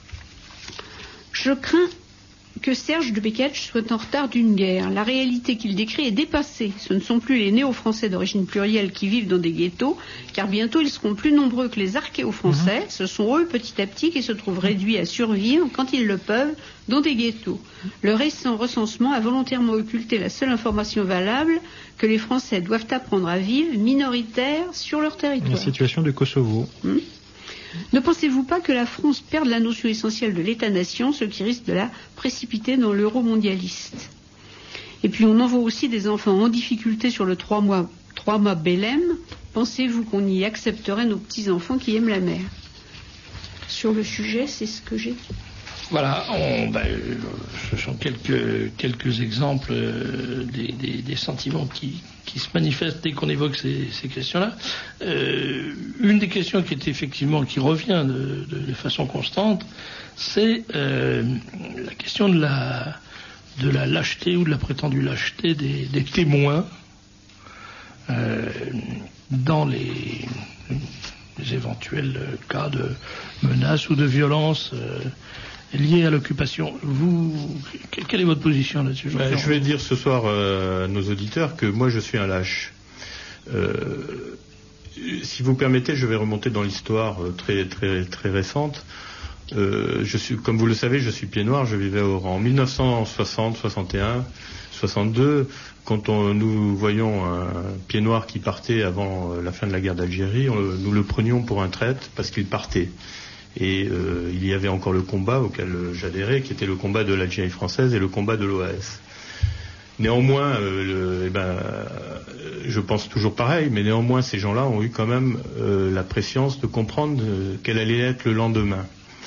Je crains que Serge de Beketch soit en retard d'une guerre. La réalité qu'il décrit est dépassée. Ce ne sont plus les néo-français d'origine plurielle qui vivent dans des ghettos, car bientôt ils seront plus nombreux que les archéo-français. Ce sont eux, petit à petit, qui se trouvent réduits à survivre, quand ils le peuvent, dans des ghettos. Le récent recensement a volontairement occulté la seule information valable, que les Français doivent apprendre à vivre minoritaires sur leur territoire. La situation du Kosovo. Ne pensez-vous pas que la France perde la notion essentielle de l'État-nation, ce qui risque de la précipiter dans l'euro-mondialiste? Et puis on envoie aussi des enfants en difficulté sur le 3 mois Bélem. Pensez-vous qu'on y accepterait nos petits-enfants qui aiment la mer? Sur le sujet, c'est ce que j'ai dit. Voilà, ce sont quelques exemples des sentiments qui se manifestent dès qu'on évoque ces questions-là. Une des questions qui revient de façon constante, c'est la question de la lâcheté ou de la prétendue lâcheté des témoins dans les éventuels cas de menaces ou de violences liées à l'occupation. Quelle est votre position là-dessus? Je vais dire ce soir à nos auditeurs que moi je suis un lâche. Si vous permettez, je vais remonter dans l'histoire très très très récente. Comme vous le savez, je suis pied noir. Je vivais au Oran en 1960, 61, 62. Quand nous voyions un pied noir qui partait avant la fin de la guerre d'Algérie, nous le prenions pour un traître parce qu'il partait. Et il y avait encore le combat auquel j'adhérais, qui était le combat de l'Algérie française et le combat de l'OAS. Néanmoins, je pense toujours pareil, mais néanmoins ces gens-là ont eu quand même la prescience de comprendre quel allait être le lendemain.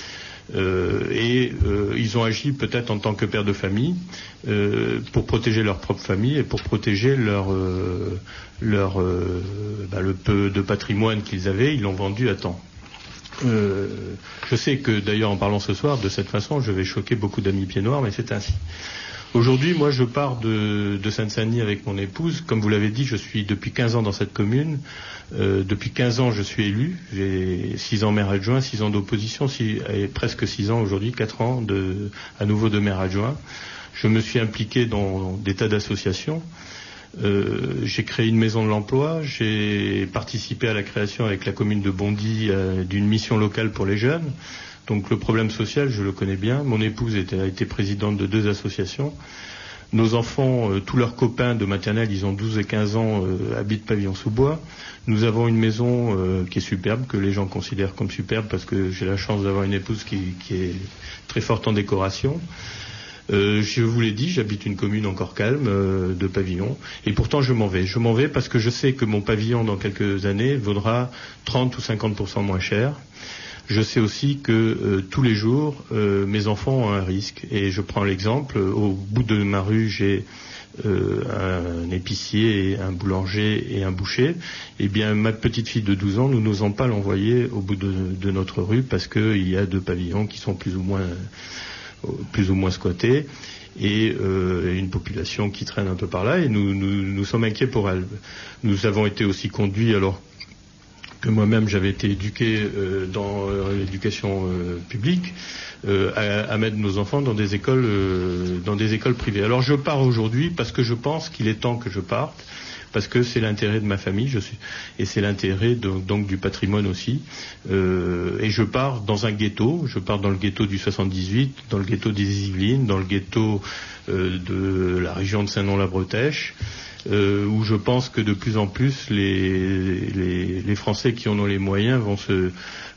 Ils ont agi peut-être en tant que père de famille pour protéger leur propre famille et pour protéger le peu de patrimoine qu'ils avaient. Ils l'ont vendu à temps. Je sais que d'ailleurs en parlant ce soir de cette façon je vais choquer beaucoup d'amis pieds noirs, mais c'est ainsi. Aujourd'hui, moi, je pars de Seine-Saint-Denis avec mon épouse. Comme vous l'avez dit, je suis depuis 15 ans dans cette commune. Depuis 15 ans, je suis élu. J'ai 6 ans maire adjoint, 6 ans d'opposition, et presque 6 ans aujourd'hui, 4 ans à nouveau de maire adjoint. Je me suis impliqué dans des tas d'associations. J'ai créé une maison de l'emploi. J'ai participé à la création avec la commune de Bondy d'une mission locale pour les jeunes. Donc le problème social, je le connais bien. Mon épouse a été présidente de 2 associations. Nos enfants, tous leurs copains de maternelle, ils ont 12 et 15 ans, habitent Pavillon-sous-Bois. Nous avons une maison qui est superbe, que les gens considèrent comme superbe, parce que j'ai la chance d'avoir une épouse qui est très forte en décoration. Je vous l'ai dit, j'habite une commune encore calme de Pavillon, et pourtant je m'en vais. Je m'en vais parce que je sais que mon pavillon, dans quelques années, vaudra 30 ou 50% moins cher. Je sais aussi que tous les jours, mes enfants ont un risque. Et je prends l'exemple, au bout de ma rue, j'ai un épicier, un boulanger et un boucher. Eh bien, ma petite fille de 12 ans, nous n'osons pas l'envoyer au bout de notre rue parce qu'il y a 2 pavillons qui sont plus ou moins squattés. Et une population qui traîne un peu par là. Et nous sommes inquiets pour elle. Nous avons été aussi conduits, alors que moi-même j'avais été éduqué dans l'éducation publique, à mettre nos enfants dans des écoles privées. Alors je pars aujourd'hui parce que je pense qu'il est temps que je parte, parce que c'est l'intérêt de ma famille, et c'est l'intérêt donc du patrimoine aussi. Et je pars dans un ghetto, je pars dans le ghetto du 78, dans le ghetto des Yvelines, dans le ghetto de la région de Saint-Nom-la-Bretèche. Où je pense que de plus en plus les Français qui en ont les moyens vont se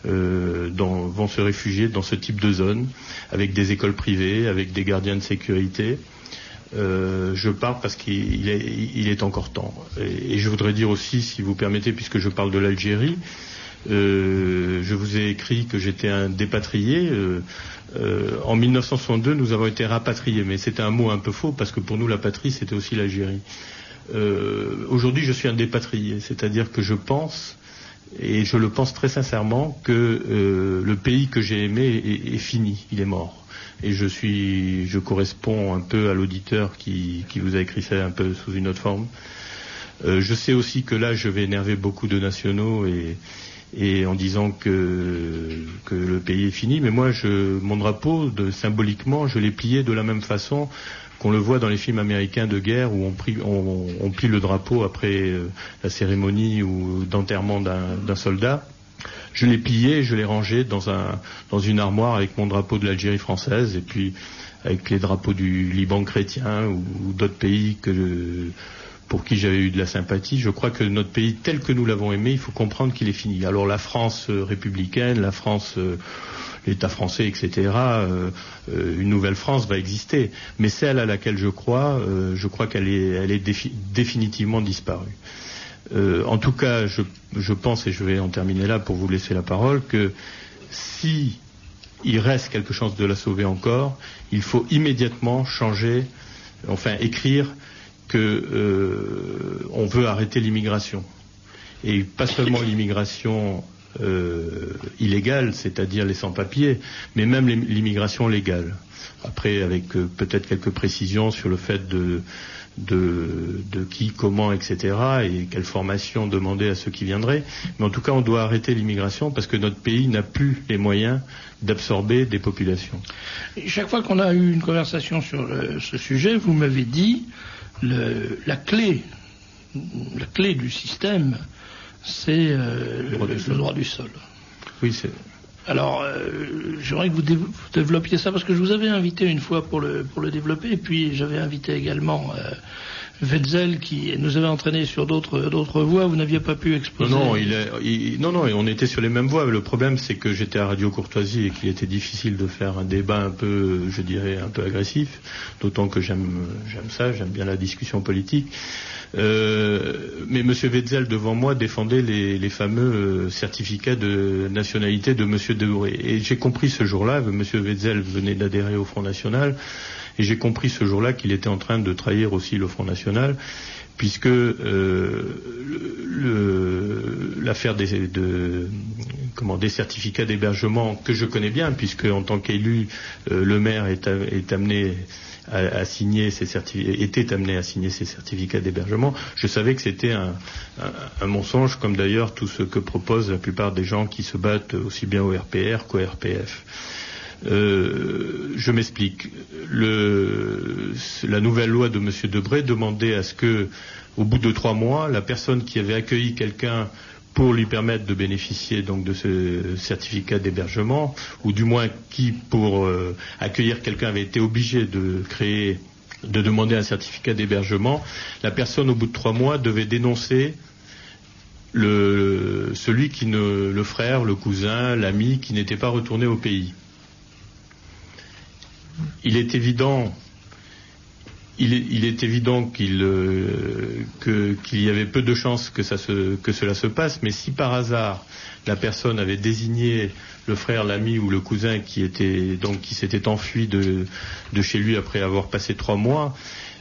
réfugier dans ce type de zone, avec des écoles privées, avec des gardiens de sécurité. Je pars parce qu'il est encore temps. Et je voudrais dire aussi, si vous permettez, puisque je parle de l'Algérie, je vous ai écrit que j'étais un dépatrié. En 1962, nous avons été rapatriés, mais c'était un mot un peu faux, parce que pour nous, la patrie, c'était aussi l'Algérie. Aujourd'hui, je suis un dépatrié, c'est-à-dire que je pense, et je le pense très sincèrement, que le pays que j'ai aimé est fini, il est mort. Et je corresponds un peu à l'auditeur qui vous a écrit ça un peu sous une autre forme. Je sais aussi que là, je vais énerver beaucoup de nationaux et en disant que le pays est fini, mais moi, mon drapeau, symboliquement, je l'ai plié de la même façon qu'on le voit dans les films américains de guerre où on plie le drapeau après la cérémonie ou d'enterrement d'un soldat. Je l'ai plié, je l'ai rangé dans une armoire avec mon drapeau de l'Algérie française et puis avec les drapeaux du Liban chrétien ou d'autres pays pour qui j'avais eu de la sympathie. Je crois que notre pays tel que nous l'avons aimé, il faut comprendre qu'il est fini. Alors la France républicaine, la France, l'État français, etc., une nouvelle France va exister. Mais celle à laquelle je crois qu'elle est définitivement disparue. En tout cas, je pense, et je vais en terminer là pour vous laisser la parole, que si il reste quelque chose de la sauver encore, il faut immédiatement écrire que on veut arrêter l'immigration. Et pas seulement l'immigration illégale, c'est-à-dire les sans-papiers, mais même l'immigration légale. Après, avec peut-être quelques précisions sur le fait de qui, comment, etc. et quelle formation demander à ceux qui viendraient. Mais en tout cas, on doit arrêter l'immigration parce que notre pays n'a plus les moyens d'absorber des populations. Et chaque fois qu'on a eu une conversation sur ce sujet, vous m'avez dit la clé du système, c'est le droit du sol. Oui, Alors, j'aimerais que vous développiez ça, parce que je vous avais invité une fois pour le développer, et puis j'avais invité également Wetzel, qui nous avait entraîné sur d'autres voies. Vous n'aviez pas pu exposer. Non, on était sur les mêmes voies. Le problème, c'est que j'étais à Radio Courtoisie et qu'il était difficile de faire un débat un peu, je dirais, un peu agressif. D'autant que j'aime bien la discussion politique. Mais M. Wetzel, devant moi, défendait les fameux certificats de nationalité de M. Debré. Et j'ai compris ce jour-là, M. Wetzel venait d'adhérer au Front National, et j'ai compris ce jour-là qu'il était en train de trahir aussi le Front National, puisque l'affaire des certificats d'hébergement, que je connais bien, puisque en tant qu'élu, le maire est amené à signer était amené à signer ces certificats d'hébergement. Je savais que c'était un mensonge, comme d'ailleurs tout ce que proposent la plupart des gens qui se battent aussi bien au RPR qu'au RPF. Je m'explique. La nouvelle loi de M. Debré demandait à ce que, au bout de 3 mois, la personne qui avait accueilli quelqu'un pour lui permettre de bénéficier donc de ce certificat d'hébergement, ou du moins qui, pour accueillir quelqu'un, avait été obligé de demander un certificat d'hébergement, la personne, au bout de 3 mois, devait dénoncer le frère, le cousin, l'ami qui n'était pas retourné au pays. Il est évident qu'il y avait peu de chances que cela se passe, mais si par hasard la personne avait désigné le frère, l'ami ou le cousin qui s'était enfui de chez lui après avoir passé 3 mois,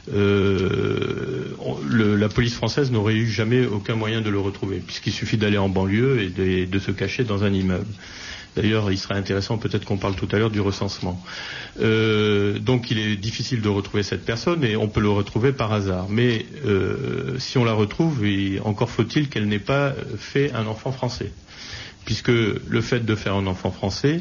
la police française n'aurait eu jamais aucun moyen de le retrouver, puisqu'il suffit d'aller en banlieue et de se cacher dans un immeuble. D'ailleurs, il sera intéressant peut-être qu'on parle tout à l'heure du recensement. Donc il est difficile de retrouver cette personne, et on peut le retrouver par hasard. Mais si on la retrouve, encore faut-il qu'elle n'ait pas fait un enfant français. Puisque le fait de faire un enfant français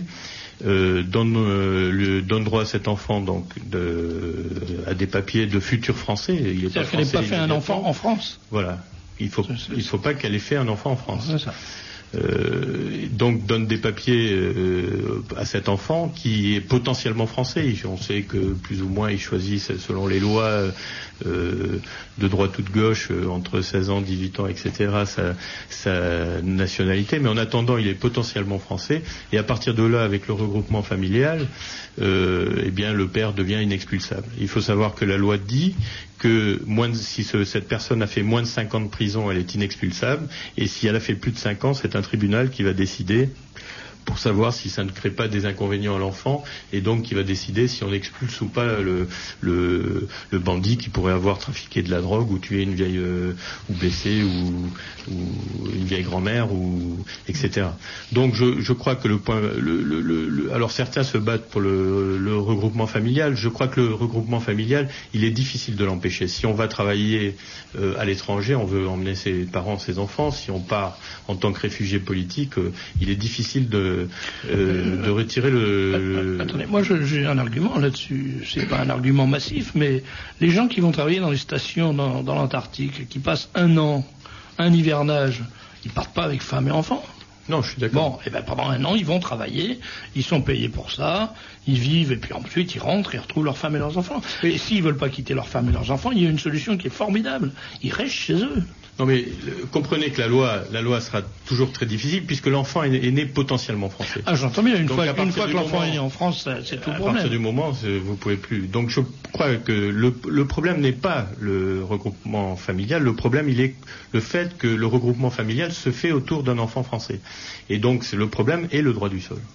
donne droit à cet enfant donc à des papiers de futur français. C'est-à-dire qu'elle n'ait pas fait un enfant en France. Voilà. Il faut pas qu'elle ait fait un enfant en France. C'est ça. Donc donne des papiers à cet enfant qui est potentiellement français. On sait que plus ou moins il choisit selon les lois de droite ou de gauche entre 16 ans, 18 ans, etc. sa nationalité, mais en attendant il est potentiellement français, et à partir de là, avec le regroupement familial, eh bien le père devient inexpulsable. Il faut savoir que la loi dit que si cette personne a fait moins de 5 ans de prison, elle est inexpulsable, et si elle a fait plus de 5 ans, c'est un tribunal qui va décider pour savoir si ça ne crée pas des inconvénients à l'enfant, et donc qui va décider si on expulse ou pas le bandit qui pourrait avoir trafiqué de la drogue ou tué une vieille ou blessé ou une vieille grand-mère etc. Donc je crois que alors certains se battent pour le regroupement familial. Je crois que le regroupement familial, il est difficile de l'empêcher. Si on va travailler à l'étranger, on veut emmener ses parents, ses enfants. Si on part en tant que réfugié politique, il est difficile de retirer Attendez, moi j'ai un argument là-dessus. C'est pas un argument massif, mais les gens qui vont travailler dans les stations dans l'Antarctique, qui passent un hivernage, ils partent pas avec femmes et enfants. Non, je suis d'accord. Bon, et ben pendant 1 an, ils vont travailler, ils sont payés pour ça, ils vivent, et puis ensuite ils rentrent, ils retrouvent leurs femmes et leurs enfants. Et s'ils veulent pas quitter leurs femmes et leurs enfants, il y a une solution qui est formidable. Ils restent chez eux. Non mais comprenez que la loi sera toujours très difficile, puisque l'enfant est né potentiellement français. Ah, j'entends bien, une fois que l'enfant est né en France, c'est tout le problème. À partir du moment, vous pouvez plus. Donc je crois que le problème n'est pas le regroupement familial, le problème il est le fait que le regroupement familial se fait autour d'un enfant français. Et donc le problème est le droit du sol.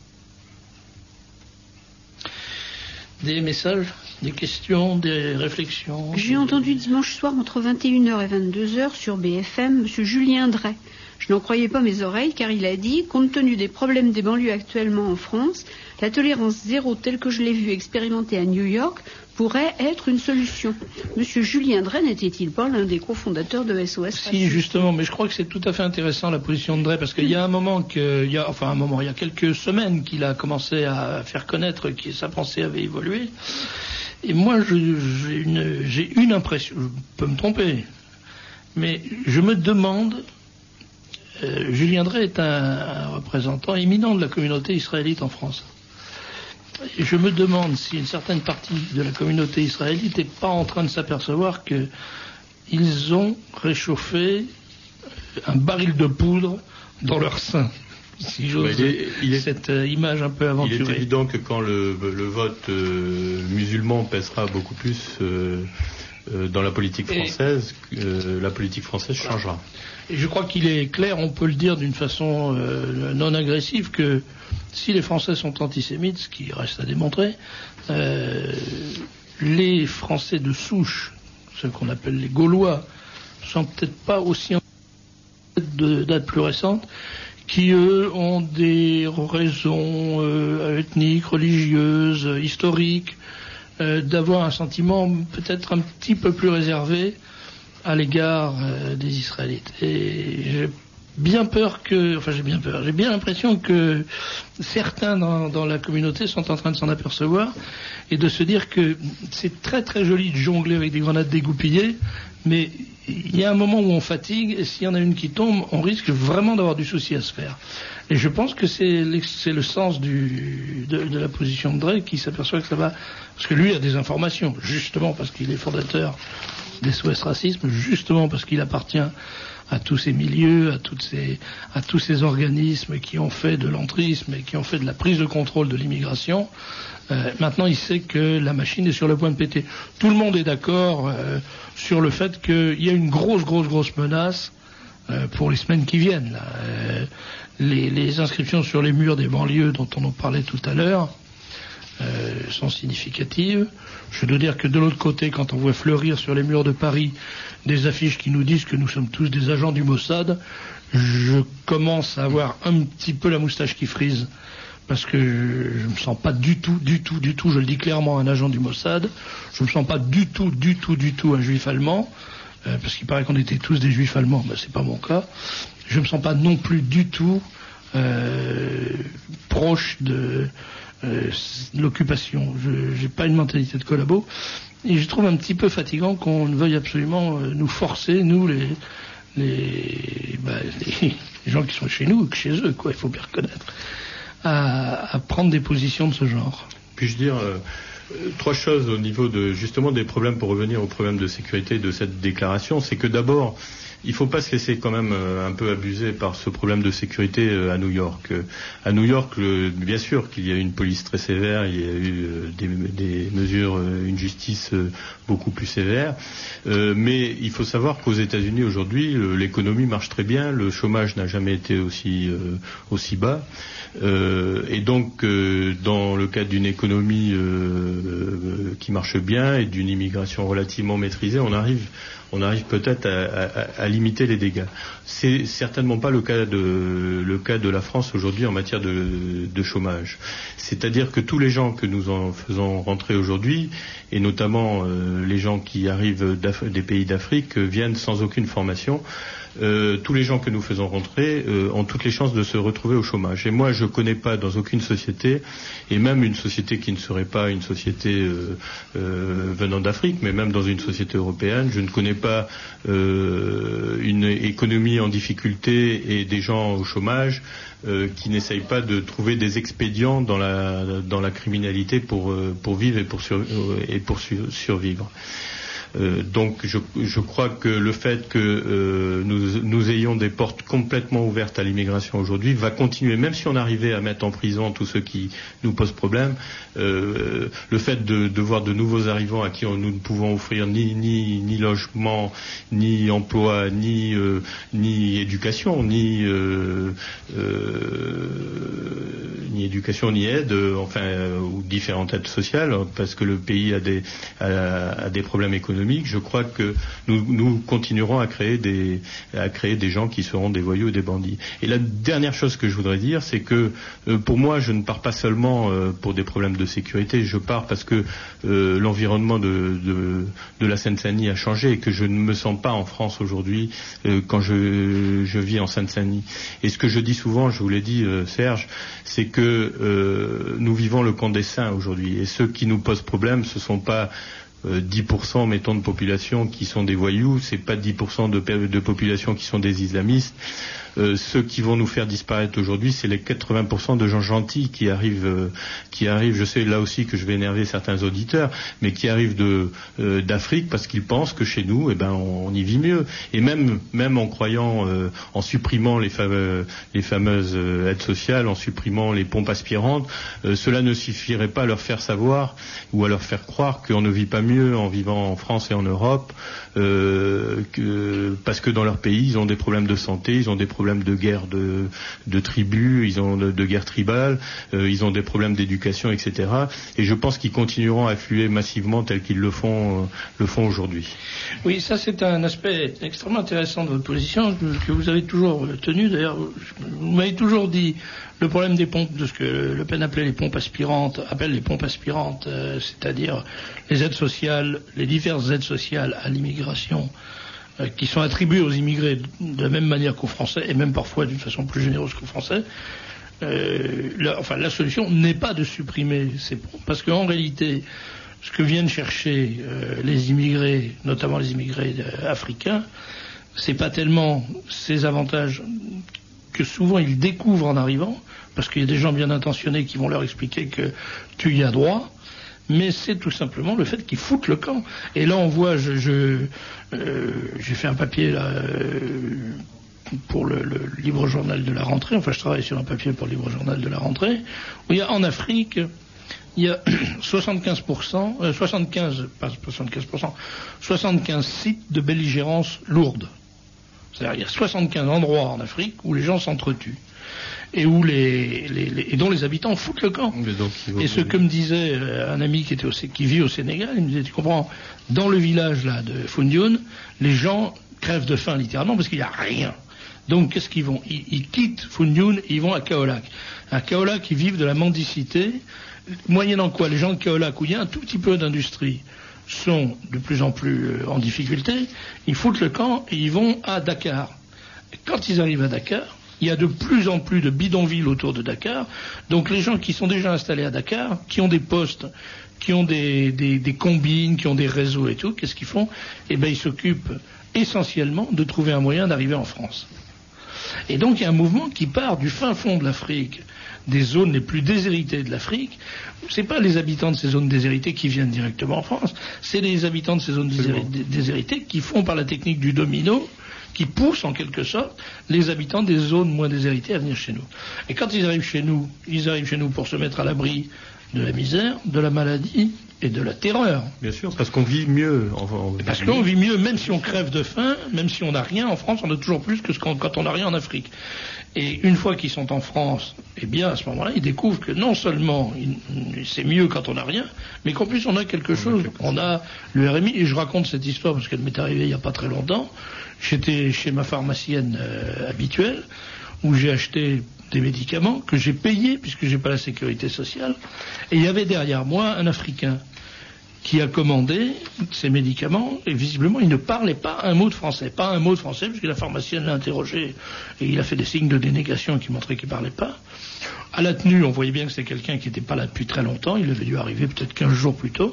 Des messages, des questions, des réflexions? J'ai entendu dimanche soir entre 21h et 22h sur BFM M. Julien Drey. Je n'en croyais pas mes oreilles, car il a dit, compte tenu des problèmes des banlieues actuellement en France, la tolérance zéro telle que je l'ai vue expérimentée à New York pourrait être une solution. Monsieur Julien Drey n'était-il pas l'un des cofondateurs de SOS? Si, justement, mais je crois que c'est tout à fait intéressant la position de Drey, parce qu'il y a il y a quelques semaines qu'il a commencé à faire connaître que sa pensée avait évolué. Et moi, j'ai une impression, je peux me tromper, mais je me demande Julien Drey est un représentant éminent de la communauté israélite en France. Et je me demande si une certaine partie de la communauté israélite n'est pas en train de s'apercevoir qu'ils ont réchauffé un baril de poudre dans leur sein. Si j'ose cette image un peu aventurée. Il est évident que quand le vote musulman pèsera beaucoup plus dans la politique française, la politique française changera. Et je crois qu'il est clair, on peut le dire d'une façon non agressive, que si les Français sont antisémites, ce qui reste à démontrer, les Français de souche, ceux qu'on appelle les Gaulois, sont peut-être pas aussi de date plus récente, qui eux ont des raisons ethniques, religieuses, historiques, d'avoir un sentiment peut-être un petit peu plus réservé à l'égard des Israélites. Et j'ai bien l'impression que certains dans la communauté sont en train de s'en apercevoir et de se dire que c'est très très joli de jongler avec des grenades dégoupillées, mais il y a un moment où on fatigue, et s'il y en a une qui tombe, on risque vraiment d'avoir du souci à se faire. Et je pense que c'est le sens de la position de Drey, qui s'aperçoit que ça va, parce que lui a des informations, justement parce qu'il est fondateur des SOS Racisme, justement parce qu'il appartient à tous ces milieux, à tous ces organismes qui ont fait de l'entrisme et qui ont fait de la prise de contrôle de l'immigration. Maintenant, il sait que la machine est sur le point de péter. Tout le monde est d'accord sur le fait qu'il y a une grosse menace pour les semaines qui viennent. Là. Les inscriptions sur les murs des banlieues dont on en parlait tout à l'heure sont significatives. Je dois dire que de l'autre côté, quand on voit fleurir sur les murs de Paris des affiches qui nous disent que nous sommes tous des agents du Mossad, je commence à avoir un petit peu la moustache qui frise, parce que je me sens pas du tout, je le dis clairement, un agent du Mossad. Je me sens pas du tout un juif allemand, parce qu'il paraît qu'on était tous des juifs allemands, mais c'est pas mon cas. Je me sens pas non plus du tout proche de l'occupation. J'ai pas une mentalité de collabo, et je trouve un petit peu fatigant qu'on veuille absolument nous forcer, nous les gens qui sont chez nous, que chez eux, quoi, il faut bien reconnaître, à prendre des positions de ce genre. Puis-je dire trois choses au niveau justement des problèmes, pour revenir aux problèmes de sécurité de cette déclaration. C'est que d'abord, il ne faut pas se laisser quand même un peu abuser par ce problème de sécurité à New York. À New York, bien sûr qu'il y a eu une police très sévère, il y a eu des mesures, une justice beaucoup plus sévère, mais il faut savoir qu'aux États-Unis aujourd'hui, l'économie marche très bien, le chômage n'a jamais été aussi bas, et donc dans le cadre d'une économie qui marche bien et d'une immigration relativement maîtrisée, on arrive peut-être à limiter les dégâts. C'est certainement pas le cas de la France aujourd'hui en matière de chômage. C'est-à-dire que tous les gens que nous en faisons rentrer aujourd'hui, et notamment les gens qui arrivent des pays d'Afrique, viennent sans aucune formation. Tous les gens que nous faisons rentrer ont toutes les chances de se retrouver au chômage. Et moi, je ne connais pas dans aucune société, et même une société qui ne serait pas une société venant d'Afrique, mais même dans une société européenne, je ne connais pas une économie en difficulté et des gens au chômage qui n'essayent pas de trouver des expédients dans la criminalité pour vivre et pour survivre. Donc je crois que le fait que nous ayons des portes complètement ouvertes à l'immigration aujourd'hui va continuer, même si on arrivait à mettre en prison tous ceux qui nous posent problème. Le fait de voir de nouveaux arrivants à qui nous ne pouvons offrir ni logement, ni emploi, ni éducation, ni éducation, ni aide, ou différentes aides sociales, parce que le pays a des problèmes économiques. Je crois que nous continuerons à créer des gens qui seront des voyous et des bandits. Et la dernière chose que je voudrais dire, c'est que pour moi, je ne pars pas seulement pour des problèmes de sécurité, je pars parce que l'environnement de la Seine-Saint-Denis a changé et que je ne me sens pas en France aujourd'hui quand je vis en Seine-Saint-Denis. Et ce que je dis souvent, je vous l'ai dit Serge, c'est que nous vivons le camp des saints aujourd'hui. Et ceux qui nous posent problème, ce ne sont pas 10% mettons de population qui sont des voyous, c'est pas 10% de population qui sont des islamistes. Ceux qui vont nous faire disparaître aujourd'hui, c'est les 80% de gens gentils qui arrivent. Je sais là aussi que je vais énerver certains auditeurs, mais qui arrivent d'Afrique parce qu'ils pensent que chez nous, on y vit mieux. Et même en croyant, en supprimant les fameuses aides sociales, en supprimant les pompes aspirantes, cela ne suffirait pas à leur faire savoir ou à leur faire croire qu'on ne vit pas mieux en vivant en France et en Europe, parce que dans leur pays, ils ont des problèmes de santé, ils ont des problèmes de guerre de tribus, ils ont de guerre tribale, ils ont des problèmes d'éducation, etc. Et je pense qu'ils continueront à affluer massivement tels qu'ils le font aujourd'hui. Oui, ça c'est un aspect extrêmement intéressant de votre position que vous avez toujours tenu. D'ailleurs, vous m'avez toujours dit le problème des pompes, de ce que Le Pen appelle les pompes aspirantes, c'est-à-dire les aides sociales, les diverses aides sociales à l'immigration qui sont attribuées aux immigrés de la même manière qu'aux Français et même parfois d'une façon plus généreuse qu'aux Français. La solution n'est pas de supprimer ces pompes, parce qu'en réalité, ce que viennent chercher les immigrés, notamment les immigrés africains, c'est pas tellement ces avantages que souvent ils découvrent en arrivant, parce qu'il y a des gens bien intentionnés qui vont leur expliquer que tu y as droit, mais c'est tout simplement le fait qu'ils foutent le camp. Et là on voit, j'ai fait un papier là, pour le Libre Journal de la rentrée, enfin je travaille sur un papier pour le Libre Journal de la rentrée, où il y a en Afrique, il y a 75 sites de belligérance lourde. C'est-à-dire il y a 75 endroits en Afrique où les gens s'entretuent et où et dont les habitants foutent le camp. Et ce que me disait un ami qui vit au Sénégal, il me disait, tu comprends, dans le village là de Foundiougne, les gens crèvent de faim littéralement parce qu'il n'y a rien. Donc qu'est-ce qu'ils vont ? Ils quittent Foundiougne et ils vont à Kaolack. À Kaolack, ils vivent de la mendicité, moyennant quoi les gens de Kaolack, où il y a un tout petit peu d'industrie, sont de plus en plus en difficulté, ils foutent le camp et ils vont à Dakar. Et quand ils arrivent à Dakar, il y a de plus en plus de bidonvilles autour de Dakar, donc les gens qui sont déjà installés à Dakar, qui ont des postes, qui ont des combines, qui ont des réseaux et tout, qu'est-ce qu'ils font ? Ils s'occupent essentiellement de trouver un moyen d'arriver en France. Et donc il y a un mouvement qui part du fin fond de l'Afrique, des zones les plus déshéritées de l'Afrique. C'est pas les habitants de ces zones déshéritées qui viennent directement en France, c'est les habitants de ces zones déshéritées qui font par la technique du domino, qui poussent en quelque sorte les habitants des zones moins déshéritées à venir chez nous. Et quand ils arrivent chez nous pour se mettre à l'abri de la misère, de la maladie et de la terreur. Bien sûr, parce qu'on vit mieux. Parce qu'on vit mieux, même si on crève de faim, même si on n'a rien en France, on a toujours plus que quand on n'a rien en Afrique. Et une fois qu'ils sont en France, à ce moment-là, ils découvrent que non seulement c'est mieux quand on n'a rien, mais qu'en plus on a quelque chose. On a le RMI, et je raconte cette histoire parce qu'elle m'est arrivée il n'y a pas très longtemps. J'étais chez ma pharmacienne habituelle, où j'ai acheté des médicaments que j'ai payés, puisque j'ai pas la sécurité sociale, et il y avait derrière moi un Africain qui a commandé ces médicaments, et visiblement il ne parlait pas un mot de français, puisque la pharmacienne l'a interrogé, et il a fait des signes de dénégation qui montraient qu'il parlait pas. À la tenue, on voyait bien que c'est quelqu'un qui n'était pas là depuis très longtemps, il avait dû arriver peut-être 15 jours plus tôt,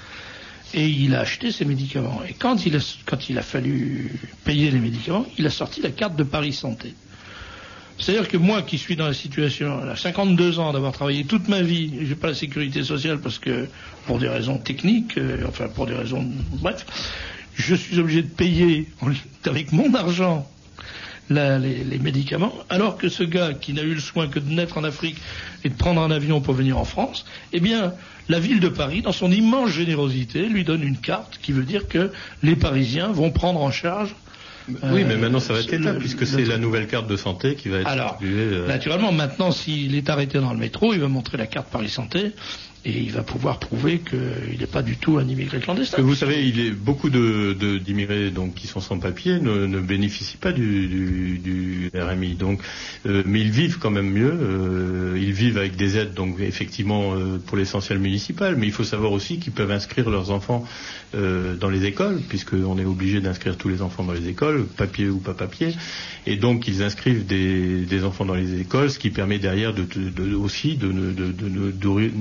et il a acheté ces médicaments. Et quand il a fallu payer les médicaments, il a sorti la carte de Paris Santé. C'est-à-dire que moi qui suis dans la situation, à 52 ans, d'avoir travaillé toute ma vie, et j'ai pas la sécurité sociale parce que, pour des raisons techniques, je suis obligé de payer avec mon argent les médicaments, alors que ce gars qui n'a eu le soin que de naître en Afrique et de prendre un avion pour venir en France, la ville de Paris, dans son immense générosité, lui donne une carte qui veut dire que les Parisiens vont prendre en charge. Oui, mais maintenant ça va être l'État, puisque c'est la nouvelle carte de santé qui va être distribuée. Naturellement, maintenant, s'il est arrêté dans le métro, il va montrer la carte Paris Santé, et il va pouvoir prouver qu'il n'est pas du tout un immigré clandestin. Parce que vous savez, beaucoup d'immigrés donc qui sont sans papier ne bénéficient pas du RMI, donc, mais ils vivent quand même mieux. Ils vivent avec des aides, donc effectivement pour l'essentiel municipal, mais il faut savoir aussi qu'ils peuvent inscrire leurs enfants dans les écoles, puisqu'on est obligé d'inscrire tous les enfants dans les écoles, papier ou pas papier, et donc ils inscrivent des enfants dans les écoles, ce qui permet derrière aussi de nourrir d'une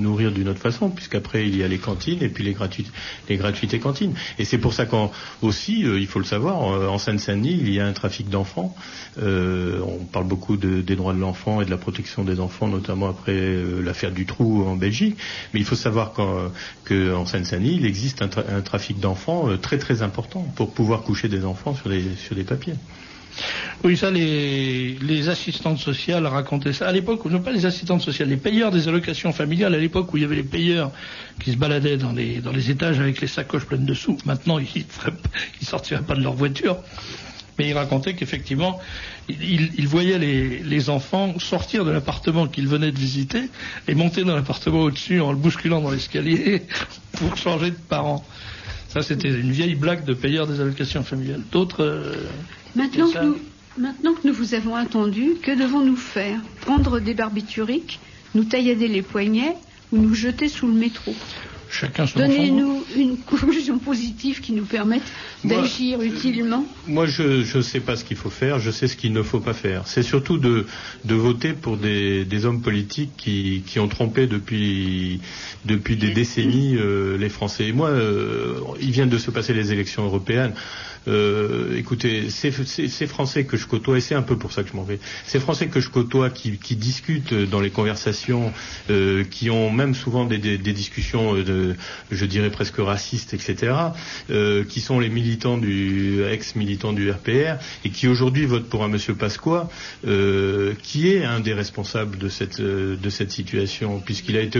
autre façon, puisqu'après il y a les cantines et puis les gratuités cantines. Et c'est pour ça qu'aussi, il faut le savoir, en Seine-Saint-Denis, il y a un trafic d'enfants. On parle beaucoup des droits de l'enfant et de la protection des enfants, notamment après l'affaire Dutroux en Belgique. Mais il faut savoir qu'en Seine-Saint-Denis, il existe un trafic d'enfants très très important pour pouvoir coucher des enfants sur des papiers. Oui, ça, les assistantes sociales racontaient ça. À l'époque, non pas les assistantes sociales, les payeurs des allocations familiales, à l'époque où il y avait les payeurs qui se baladaient dans les étages avec les sacoches pleines de sous. Maintenant, ils sortiraient pas de leur voiture. Mais ils racontaient qu'effectivement, ils voyaient les enfants sortir de l'appartement qu'ils venaient de visiter et monter dans l'appartement au-dessus en le bousculant dans l'escalier pour changer de parents. Ça, c'était une vieille blague de payeurs des allocations familiales. D'autres... Maintenant que nous vous avons entendu, que devons-nous faire? Prendre des barbituriques, nous taillader les poignets ou nous jeter sous le métro? Donnez-nous une conclusion positive qui nous permette d'agir utilement. Moi, je sais pas ce qu'il faut faire, je sais ce qu'il ne faut pas faire. C'est surtout de voter pour des hommes politiques qui ont trompé depuis des décennies les Français. Et moi, il vient de se passer les élections européennes. Écoutez, ces Français que je côtoie, et c'est un peu pour ça que je m'en vais, ces Français que je côtoie qui discutent dans les conversations, qui ont même souvent des discussions je dirais presque racistes, etc., qui sont les ex-militants du RPR, et qui aujourd'hui votent pour un monsieur Pasqua, qui est un des responsables de cette situation, puisqu'il a été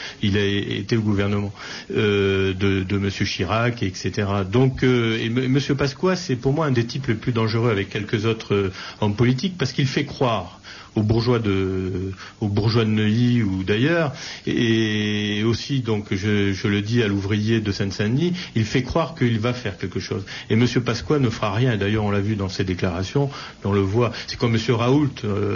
au gouvernement de monsieur Chirac, etc. Donc, et monsieur Pasqua, c'est pour moi un des types les plus dangereux avec quelques autres hommes politiques, parce qu'il fait croire aux bourgeois de Neuilly ou d'ailleurs, et aussi, donc, je le dis à l'ouvrier de Seine-Saint-Denis, il fait croire qu'il va faire quelque chose. Et monsieur Pasqua ne fera rien. D'ailleurs, on l'a vu dans ses déclarations, on le voit. C'est comme monsieur Raoult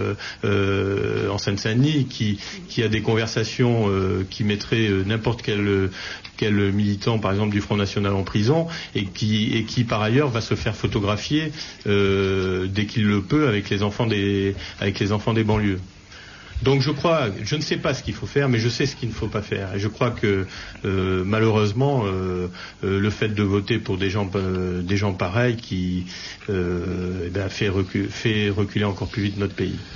en Seine-Saint-Denis qui a des conversations qui mettraient n'importe quel militant, par exemple, du Front National en prison, et qui par ailleurs va se faire photographier dès qu'il le peut avec les enfants des banlieues. Donc je ne sais pas ce qu'il faut faire, mais je sais ce qu'il ne faut pas faire. Et je crois que malheureusement, le fait de voter pour des gens pareils qui fait reculer encore plus vite notre pays.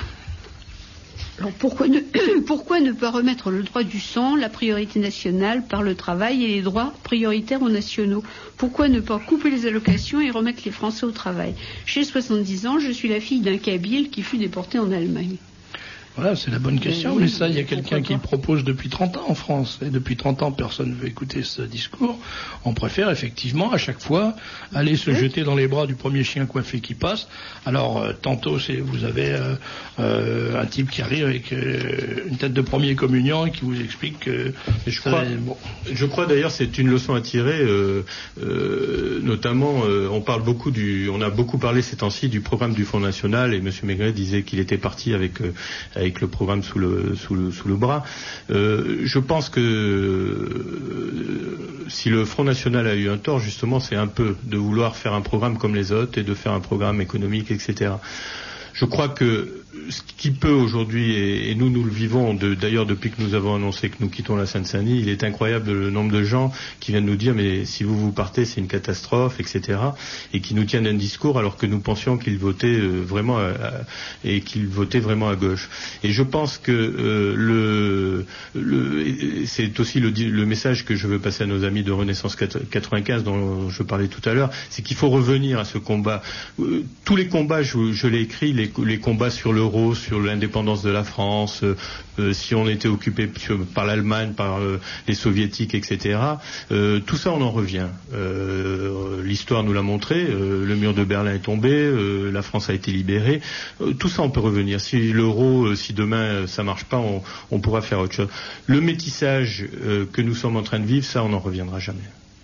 Alors pourquoi ne pas remettre le droit du sang, la priorité nationale par le travail et les droits prioritaires aux nationaux? Pourquoi ne pas couper les allocations et remettre les Français au travail? J'ai 70 ans, je suis la fille d'un Kabyle qui fut déporté en Allemagne. Voilà, c'est la bonne question, mais ça, il y a quelqu'un qui le propose depuis 30 ans en France, et depuis 30 ans, personne ne veut écouter ce discours. On préfère effectivement, à chaque fois, aller se jeter dans les bras du premier chien coiffé qui passe. Alors, tantôt, vous avez un type qui arrive avec une tête de premier communiant et qui vous explique que... Je crois d'ailleurs, c'est une leçon à tirer, notamment, on a beaucoup parlé ces temps-ci du programme du Front National, et M. Maigret disait qu'il était parti avec le programme sous le bras. Je pense que si le Front National a eu un tort, justement, c'est un peu de vouloir faire un programme comme les autres et de faire un programme économique, etc. Je crois que ce qui peut aujourd'hui, et nous le vivons, d'ailleurs depuis que nous avons annoncé que nous quittons la Seine-Saint-Denis, il est incroyable le nombre de gens qui viennent nous dire mais si vous partez c'est une catastrophe, etc. et qui nous tiennent un discours alors que nous pensions qu'ils votaient vraiment à gauche. Et je pense que c'est aussi le message que je veux passer à nos amis de Renaissance 95 dont je parlais tout à l'heure, c'est qu'il faut revenir à ce combat. Tous les combats, je l'ai écrit, les combats sur l'euro, sur l'indépendance de la France, si on était occupé par l'Allemagne, par les soviétiques, etc. Tout ça, on en revient. L'histoire nous l'a montré, le mur de Berlin est tombé, la France a été libérée. Tout ça, on peut revenir. Si l'euro, si demain ça marche pas, on pourra faire autre chose. Le métissage que nous sommes en train de vivre, ça, on n'en reviendra jamais.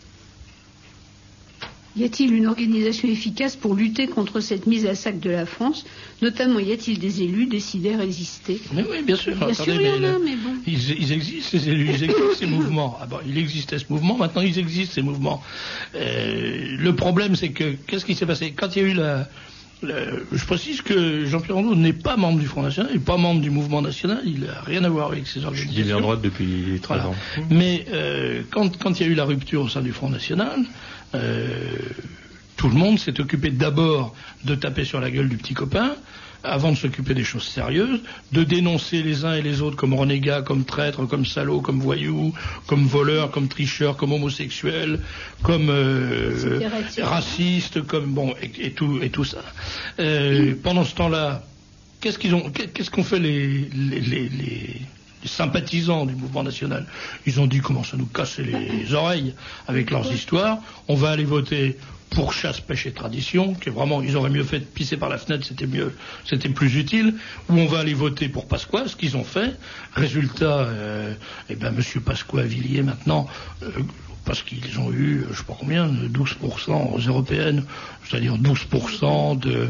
Y a-t-il une organisation efficace pour lutter contre cette mise à sac de la France? Notamment, y a-t-il des élus décidés à résister? Mais oui, bien sûr. Bien sûr, il y en a, mais bon. Ils existent, ces élus, ils existent, ces mouvements. Ah bon, il existait ce mouvement, maintenant ils existent, ces mouvements. Le problème, c'est que, qu'est-ce qui s'est passé? Quand il y a eu Je précise que Jean-Pierre Rondeau n'est pas membre du Front National, il n'est pas membre du Mouvement National, il n'a rien à voir avec ces organisations. Je suis bien droite depuis 13 ans. Mais quand il y a eu la rupture au sein du Front National, tout le monde s'est occupé d'abord de taper sur la gueule du petit copain, avant de s'occuper des choses sérieuses, de dénoncer les uns et les autres comme renégats, comme traîtres, comme salauds, comme voyous, comme voleurs, comme tricheurs, comme homosexuels, comme racistes, comme et tout ça. Pendant ce temps-là, qu'est-ce qu'ont fait les sympathisants du mouvement national? Ils ont dit comment ça nous casser les oreilles avec leurs histoires. On va aller voter pour chasse, pêche et tradition, qui est vraiment, ils auraient mieux fait de pisser par la fenêtre, c'était mieux, c'était plus utile. Ou on va aller voter pour Pasqua, ce qu'ils ont fait. Résultat, monsieur Pasqua Villiers maintenant, parce qu'ils ont eu, je sais pas combien, 12% aux européennes, c'est-à-dire 12% de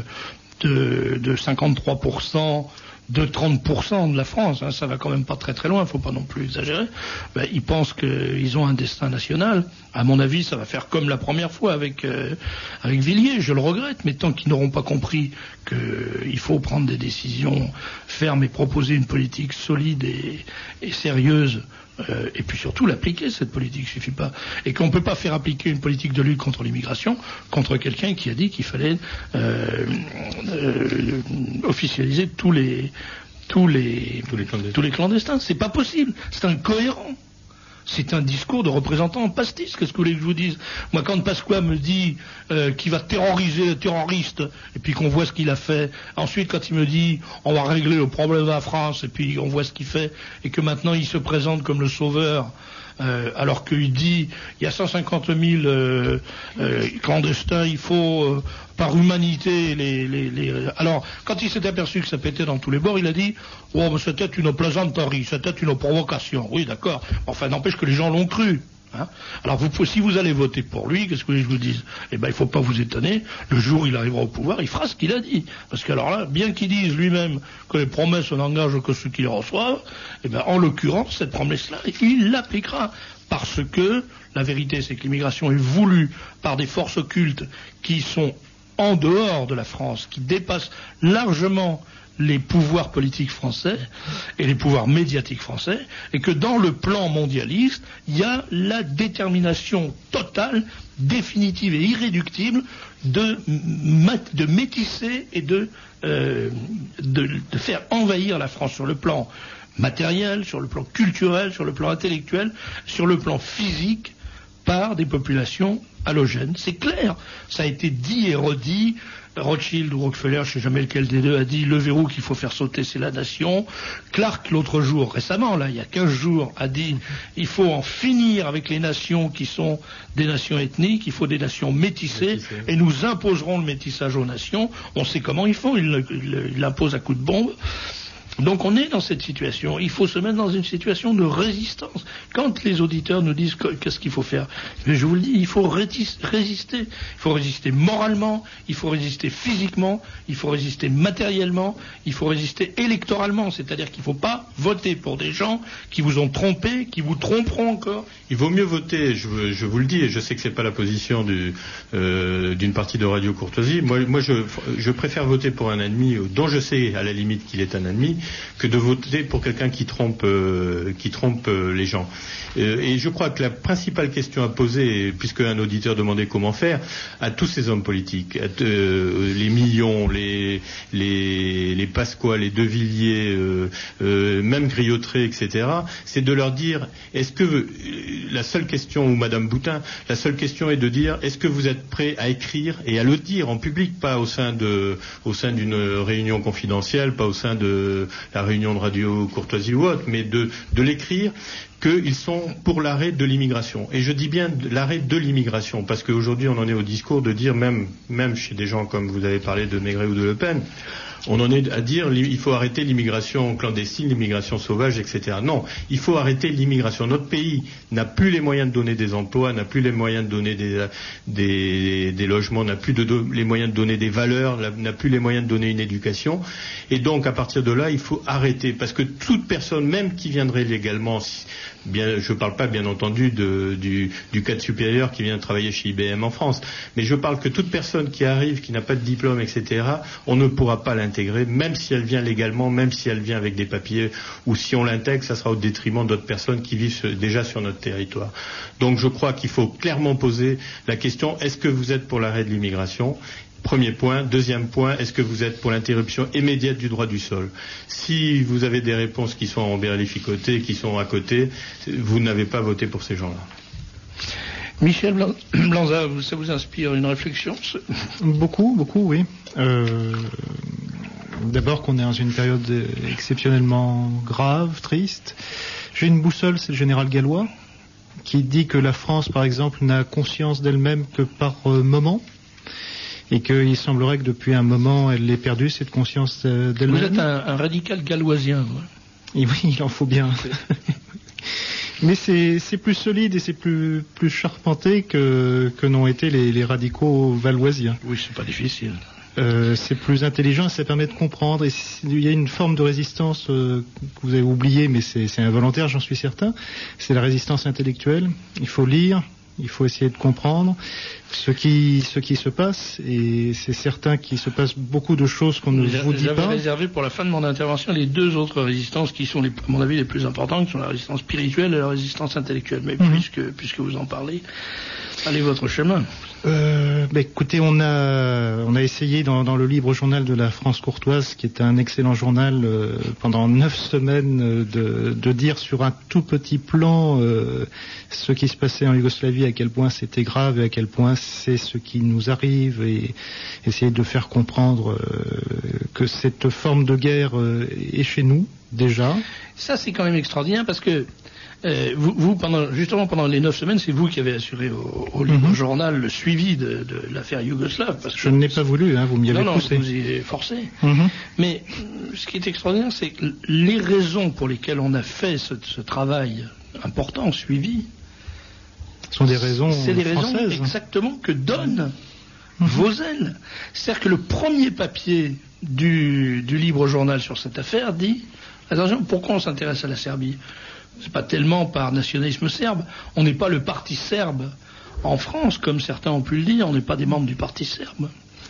53%, de 30% de la France, hein, ça va quand même pas très très loin, faut pas non plus exagérer. Ils pensent qu'ils ont un destin national. À mon avis, ça va faire comme la première fois avec Villiers, je le regrette, mais tant qu'ils n'auront pas compris qu'il faut prendre des décisions fermes et proposer une politique solide et sérieuse, et puis surtout l'appliquer, cette politique, suffit pas. Et qu'on ne peut pas faire appliquer une politique de lutte contre l'immigration contre quelqu'un qui a dit qu'il fallait officialiser tous les clandestins. C'est pas possible. C'est incohérent. C'est un discours de représentant en pastis. Qu'est-ce que vous voulez que je vous dise? Moi, quand Pasqua me dit qu'il va terroriser les terroristes, et puis qu'on voit ce qu'il a fait, ensuite quand il me dit on va régler le problème de la France, et puis on voit ce qu'il fait, et que maintenant il se présente comme le sauveur, alors qu'il dit il y a 150 000 clandestins, il faut par humanité Alors quand il s'est aperçu que ça pétait dans tous les bords, il a dit c'était une plaisanterie, c'était une provocation. Oui, d'accord, enfin n'empêche que les gens l'ont cru. Hein. Alors si vous allez voter pour lui, qu'est-ce que je vous dise? Il faut pas vous étonner, le jour où il arrivera au pouvoir, il fera ce qu'il a dit. Parce que alors là, bien qu'il dise lui-même que les promesses n'engagent que ceux qui les reçoivent, en l'occurrence, cette promesse-là, il l'appliquera. Parce que la vérité, c'est que l'immigration est voulue par des forces occultes qui sont en dehors de la France, qui dépassent largement les pouvoirs politiques français et les pouvoirs médiatiques français, et que dans le plan mondialiste, il y a la détermination totale, définitive et irréductible de métisser et de faire envahir la France sur le plan matériel, sur le plan culturel, sur le plan intellectuel, sur le plan physique, par des populations allogènes. C'est clair, ça a été dit et redit. Rothschild ou Rockefeller, je ne sais jamais lequel des deux, a dit le verrou qu'il faut faire sauter, c'est la nation. Clark, l'autre jour, récemment, là, il y a 15 jours, a dit il faut en finir avec les nations qui sont des nations ethniques, il faut des nations métissées, et nous imposerons le métissage aux nations. On sait comment ils font, ils l'imposent à coups de bombe. Donc on est dans cette situation, il faut se mettre dans une situation de résistance. Quand les auditeurs nous disent qu'est-ce qu'il faut faire, je vous le dis, il faut résister. Il faut résister moralement, il faut résister physiquement, il faut résister matériellement, il faut résister électoralement, c'est-à-dire qu'il ne faut pas voter pour des gens qui vous ont trompé, qui vous tromperont encore. Il vaut mieux voter, je vous le dis, et je sais que c'est pas la position d'une partie de Radio Courtoisie. Moi je préfère voter pour un ennemi dont je sais à la limite qu'il est un ennemi, que de voter pour quelqu'un qui trompe les gens. Et je crois que la principale question à poser, puisque un auditeur demandait comment faire, à tous ces hommes politiques, les Millon, les Pasqua, les De Villiers, même Griotret, etc., c'est de leur dire, est-ce que la seule question, ou Madame Boutin, la seule question est de dire, est-ce que vous êtes prêt à écrire et à le dire en public, pas au sein d'une réunion confidentielle, pas au sein de la réunion de Radio Courtoisie ou autre, mais de l'écrire, qu'ils sont pour l'arrêt de l'immigration. Et je dis bien l'arrêt de l'immigration, parce qu'aujourd'hui on en est au discours de dire, même chez des gens comme vous avez parlé de Maigret ou de Le Pen, on en est à dire il faut arrêter l'immigration clandestine, l'immigration sauvage, etc. Non, il faut arrêter l'immigration. Notre pays n'a plus les moyens de donner des emplois, n'a plus les moyens de donner des logements, n'a plus les moyens de donner des valeurs, n'a plus les moyens de donner une éducation. Et donc à partir de là, il faut arrêter, parce que toute personne, même qui viendrait légalement, Je ne parle pas, bien entendu, du cadre supérieur qui vient travailler chez IBM en France. Mais je parle que toute personne qui arrive, qui n'a pas de diplôme, etc., on ne pourra pas l'intégrer, même si elle vient légalement, même si elle vient avec des papiers, ou si on l'intègre, ça sera au détriment d'autres personnes qui vivent déjà sur notre territoire. Donc je crois qu'il faut clairement poser la question, est-ce que vous êtes pour l'arrêt de l'immigration ? Premier point. Deuxième point, est-ce que vous êtes pour l'interruption immédiate du droit du sol ? Si vous avez des réponses qui sont embérlificotées, qui sont à côté, vous n'avez pas voté pour ces gens-là. Michel Blanza, ça vous inspire une réflexion ? Beaucoup, oui. D'abord qu'on est dans une période exceptionnellement grave, triste. J'ai une boussole, c'est le général Gallois, qui dit que la France, par exemple, n'a conscience d'elle-même que par moment. Et qu'il semblerait que depuis un moment, elle ait perdu cette conscience d'elle-même. Vous êtes un radical galloisien, vous. Et oui, il en faut bien. Mais c'est plus solide et c'est plus charpenté que n'ont été les radicaux valoisiens. Oui, c'est pas difficile. C'est plus intelligent et ça permet de comprendre. Et il y a une forme de résistance que vous avez oubliée, mais c'est involontaire, j'en suis certain. C'est la résistance intellectuelle. Il faut lire. Il faut essayer de comprendre ce qui se passe, et c'est certain qu'il se passe beaucoup de choses qu'on ne vous dit pas. J'avais réservé pour la fin de mon intervention les deux autres résistances qui sont, à mon avis, les plus importantes, qui sont la résistance spirituelle et la résistance intellectuelle. Mais puisque vous en parlez, allez votre chemin. Écoutez, on a essayé dans le libre journal de la France courtoise, qui est un excellent journal, pendant 9 semaines, de dire sur un tout petit plan ce qui se passait en Yougoslavie, à quel point c'était grave et à quel point c'est ce qui nous arrive, et essayer de faire comprendre que cette forme de guerre est chez nous déjà. Ça, c'est quand même extraordinaire parce que vous, pendant les 9 semaines, c'est vous qui avez assuré au Libre Journal le suivi de l'affaire yougoslave. Parce que je ne l'ai pas voulu, vous m'y avez poussé. Non, vous y avez forcé. Mais ce qui est extraordinaire, c'est que les raisons pour lesquelles on a fait ce travail important, suivi, sont des raisons françaises. C'est des raisons exactement que donne Vauzel. C'est-à-dire que le premier papier du Libre Journal sur cette affaire dit, attention, pourquoi on s'intéresse à la Serbie ? C'est pas tellement par nationalisme serbe. On n'est pas le parti serbe en France, comme certains ont pu le dire. On n'est pas des membres du parti serbe.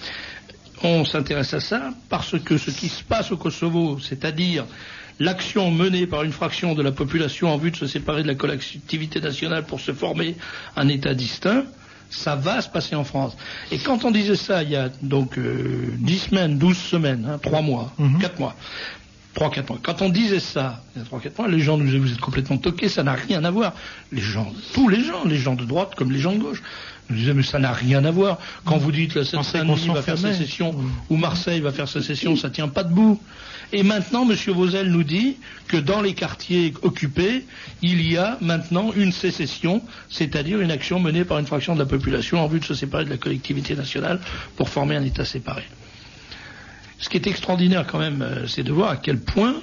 On s'intéresse à ça parce que ce qui se passe au Kosovo, c'est-à-dire l'action menée par une fraction de la population en vue de se séparer de la collectivité nationale pour se former un État distinct, ça va se passer en France. Et quand on disait ça il y a donc 10 semaines, 12 semaines, 3 mois, 4 mois, 3-4 mois. Quand on disait ça, il y a 3-4 mois, les gens nous disaient, vous êtes complètement toqués, ça n'a rien à voir. Tous les gens de droite comme les gens de gauche, nous disaient, mais ça n'a rien à voir. Quand vous dites, la Seine-Saint-Denis va faire sécession, ou Marseille va faire sécession, ça tient pas debout. Et maintenant, M. Vauzel nous dit que dans les quartiers occupés, il y a maintenant une sécession, c'est-à-dire une action menée par une fraction de la population en vue de se séparer de la collectivité nationale pour former un État séparé. Ce qui est extraordinaire quand même, c'est de voir à quel point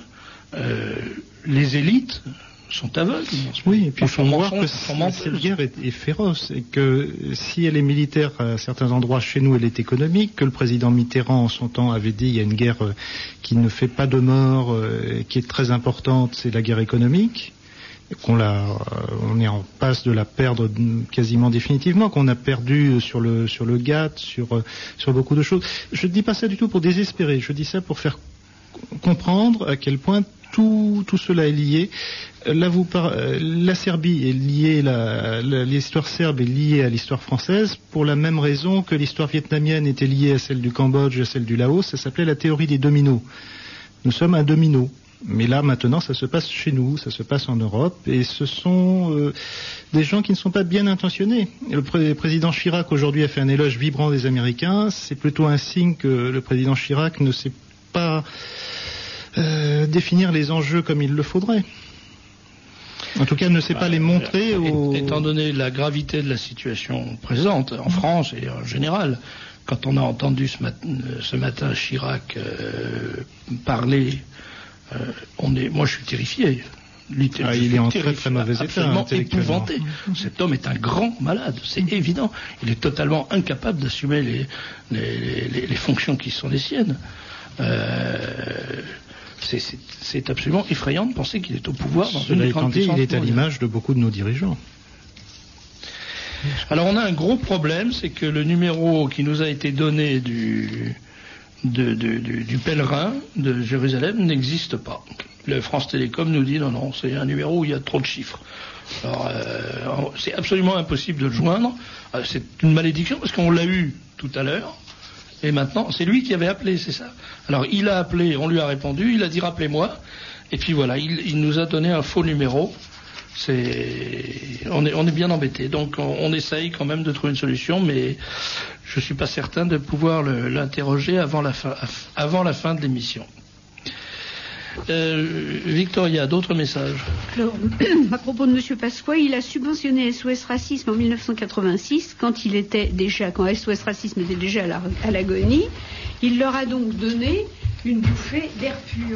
les élites sont aveugles. Oui, et puis il faut voir que cette guerre est féroce, et que si elle est militaire à certains endroits, chez nous elle est économique, que le président Mitterrand en son temps avait dit il y a une guerre qui ne fait pas de morts, qui est très importante, c'est la guerre économique. On est en passe de la perdre quasiment définitivement, qu'on a perdu sur le GATT, sur beaucoup de choses. Je ne dis pas ça du tout pour désespérer, je dis ça pour faire comprendre à quel point tout cela est lié. Là, la Serbie est liée, l'histoire serbe est liée à l'histoire française pour la même raison que l'histoire vietnamienne était liée à celle du Cambodge et à celle du Laos. Ça s'appelait la théorie des dominos. Nous sommes un domino. Mais là, maintenant, ça se passe chez nous, ça se passe en Europe, et ce sont des gens qui ne sont pas bien intentionnés. Le président Chirac, aujourd'hui, a fait un éloge vibrant des Américains. C'est plutôt un signe que le président Chirac ne sait pas définir les enjeux comme il le faudrait. En tout cas, ne sait pas les montrer Étant donné la gravité de la situation présente, en France et en général, quand on a entendu ce matin Chirac parler... moi je suis terrifié. Il est en très très mauvais état, absolument épouvanté. Cet homme est un grand malade, c'est évident. Il est totalement incapable d'assumer les fonctions qui sont les siennes. C'est absolument effrayant de penser qu'il est au pouvoir dans une grande puissance. Il est à l'image de beaucoup de nos dirigeants. Alors on a un gros problème, c'est que le numéro qui nous a été donné du pèlerin de Jérusalem n'existe pas. Le France Télécom nous dit non, c'est un numéro où il y a trop de chiffres. Alors c'est absolument impossible de le joindre. C'est une malédiction parce qu'on l'a eu tout à l'heure. Et maintenant, c'est lui qui avait appelé, c'est ça. Alors, il a appelé, on lui a répondu, il a dit rappelez-moi. Et puis voilà, il nous a donné un faux numéro. On est bien embêté. Donc, on essaye quand même de trouver une solution, mais je suis pas certain de pouvoir l'interroger avant la fin de l'émission. Victoria, d'autres messages? Alors, à propos de M. Pasqua, il a subventionné SOS Racisme en 1986, quand SOS Racisme était déjà à l'agonie. Il leur a donc donné une bouffée d'air pur.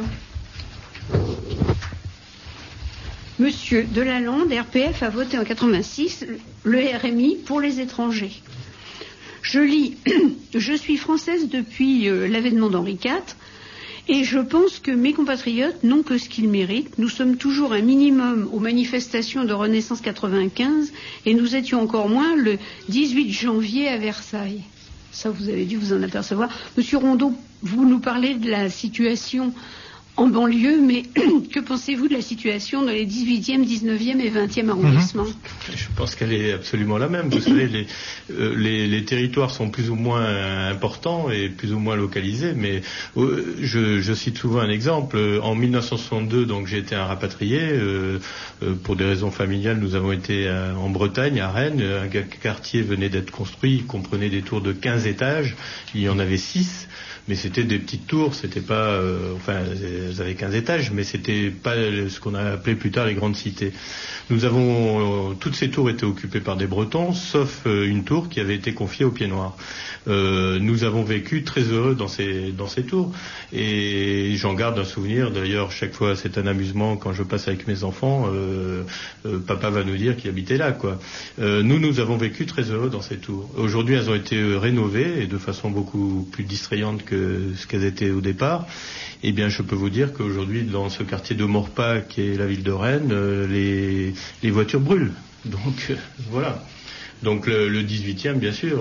Monsieur Delalande, RPF, a voté en 86 le RMI pour les étrangers. Je lis « Je suis française depuis l'avènement d'Henri IV. Et je pense que mes compatriotes n'ont que ce qu'ils méritent. Nous sommes toujours un minimum aux manifestations de Renaissance 95 et nous étions encore moins le 18 janvier à Versailles. » Ça, vous avez dû vous en apercevoir. Monsieur Rondeau, vous nous parlez de la situation en banlieue, mais que pensez-vous de la situation dans les 18e, 19e et 20e arrondissements? Je pense qu'elle est absolument la même. Vous savez, les territoires sont plus ou moins importants et plus ou moins localisés, mais je cite souvent un exemple. En 1962, donc j'ai été un rapatrié. Pour des raisons familiales, nous avons été en Bretagne, à Rennes. Un quartier venait d'être construit, il comprenait des tours de 15 étages. Il y en avait 6. Mais c'était des petites tours, c'était pas, elles avaient 15 étages, mais c'était pas ce qu'on a appelé plus tard les grandes cités. Toutes ces tours étaient occupées par des Bretons, sauf une tour qui avait été confiée aux Pieds Noirs. Nous avons vécu très heureux dans ces tours, et j'en garde un souvenir. D'ailleurs, chaque fois, c'est un amusement quand je passe avec mes enfants. Papa va nous dire qu'il habitait là, quoi. Nous avons vécu très heureux dans ces tours. Aujourd'hui, elles ont été rénovées et de façon beaucoup plus distrayante que ce qu'elles étaient au départ. Eh bien, je peux vous dire qu'aujourd'hui, dans ce quartier de Maurepas, qui est la ville de Rennes, les voitures brûlent. Donc, voilà. Donc, le 18e, bien sûr.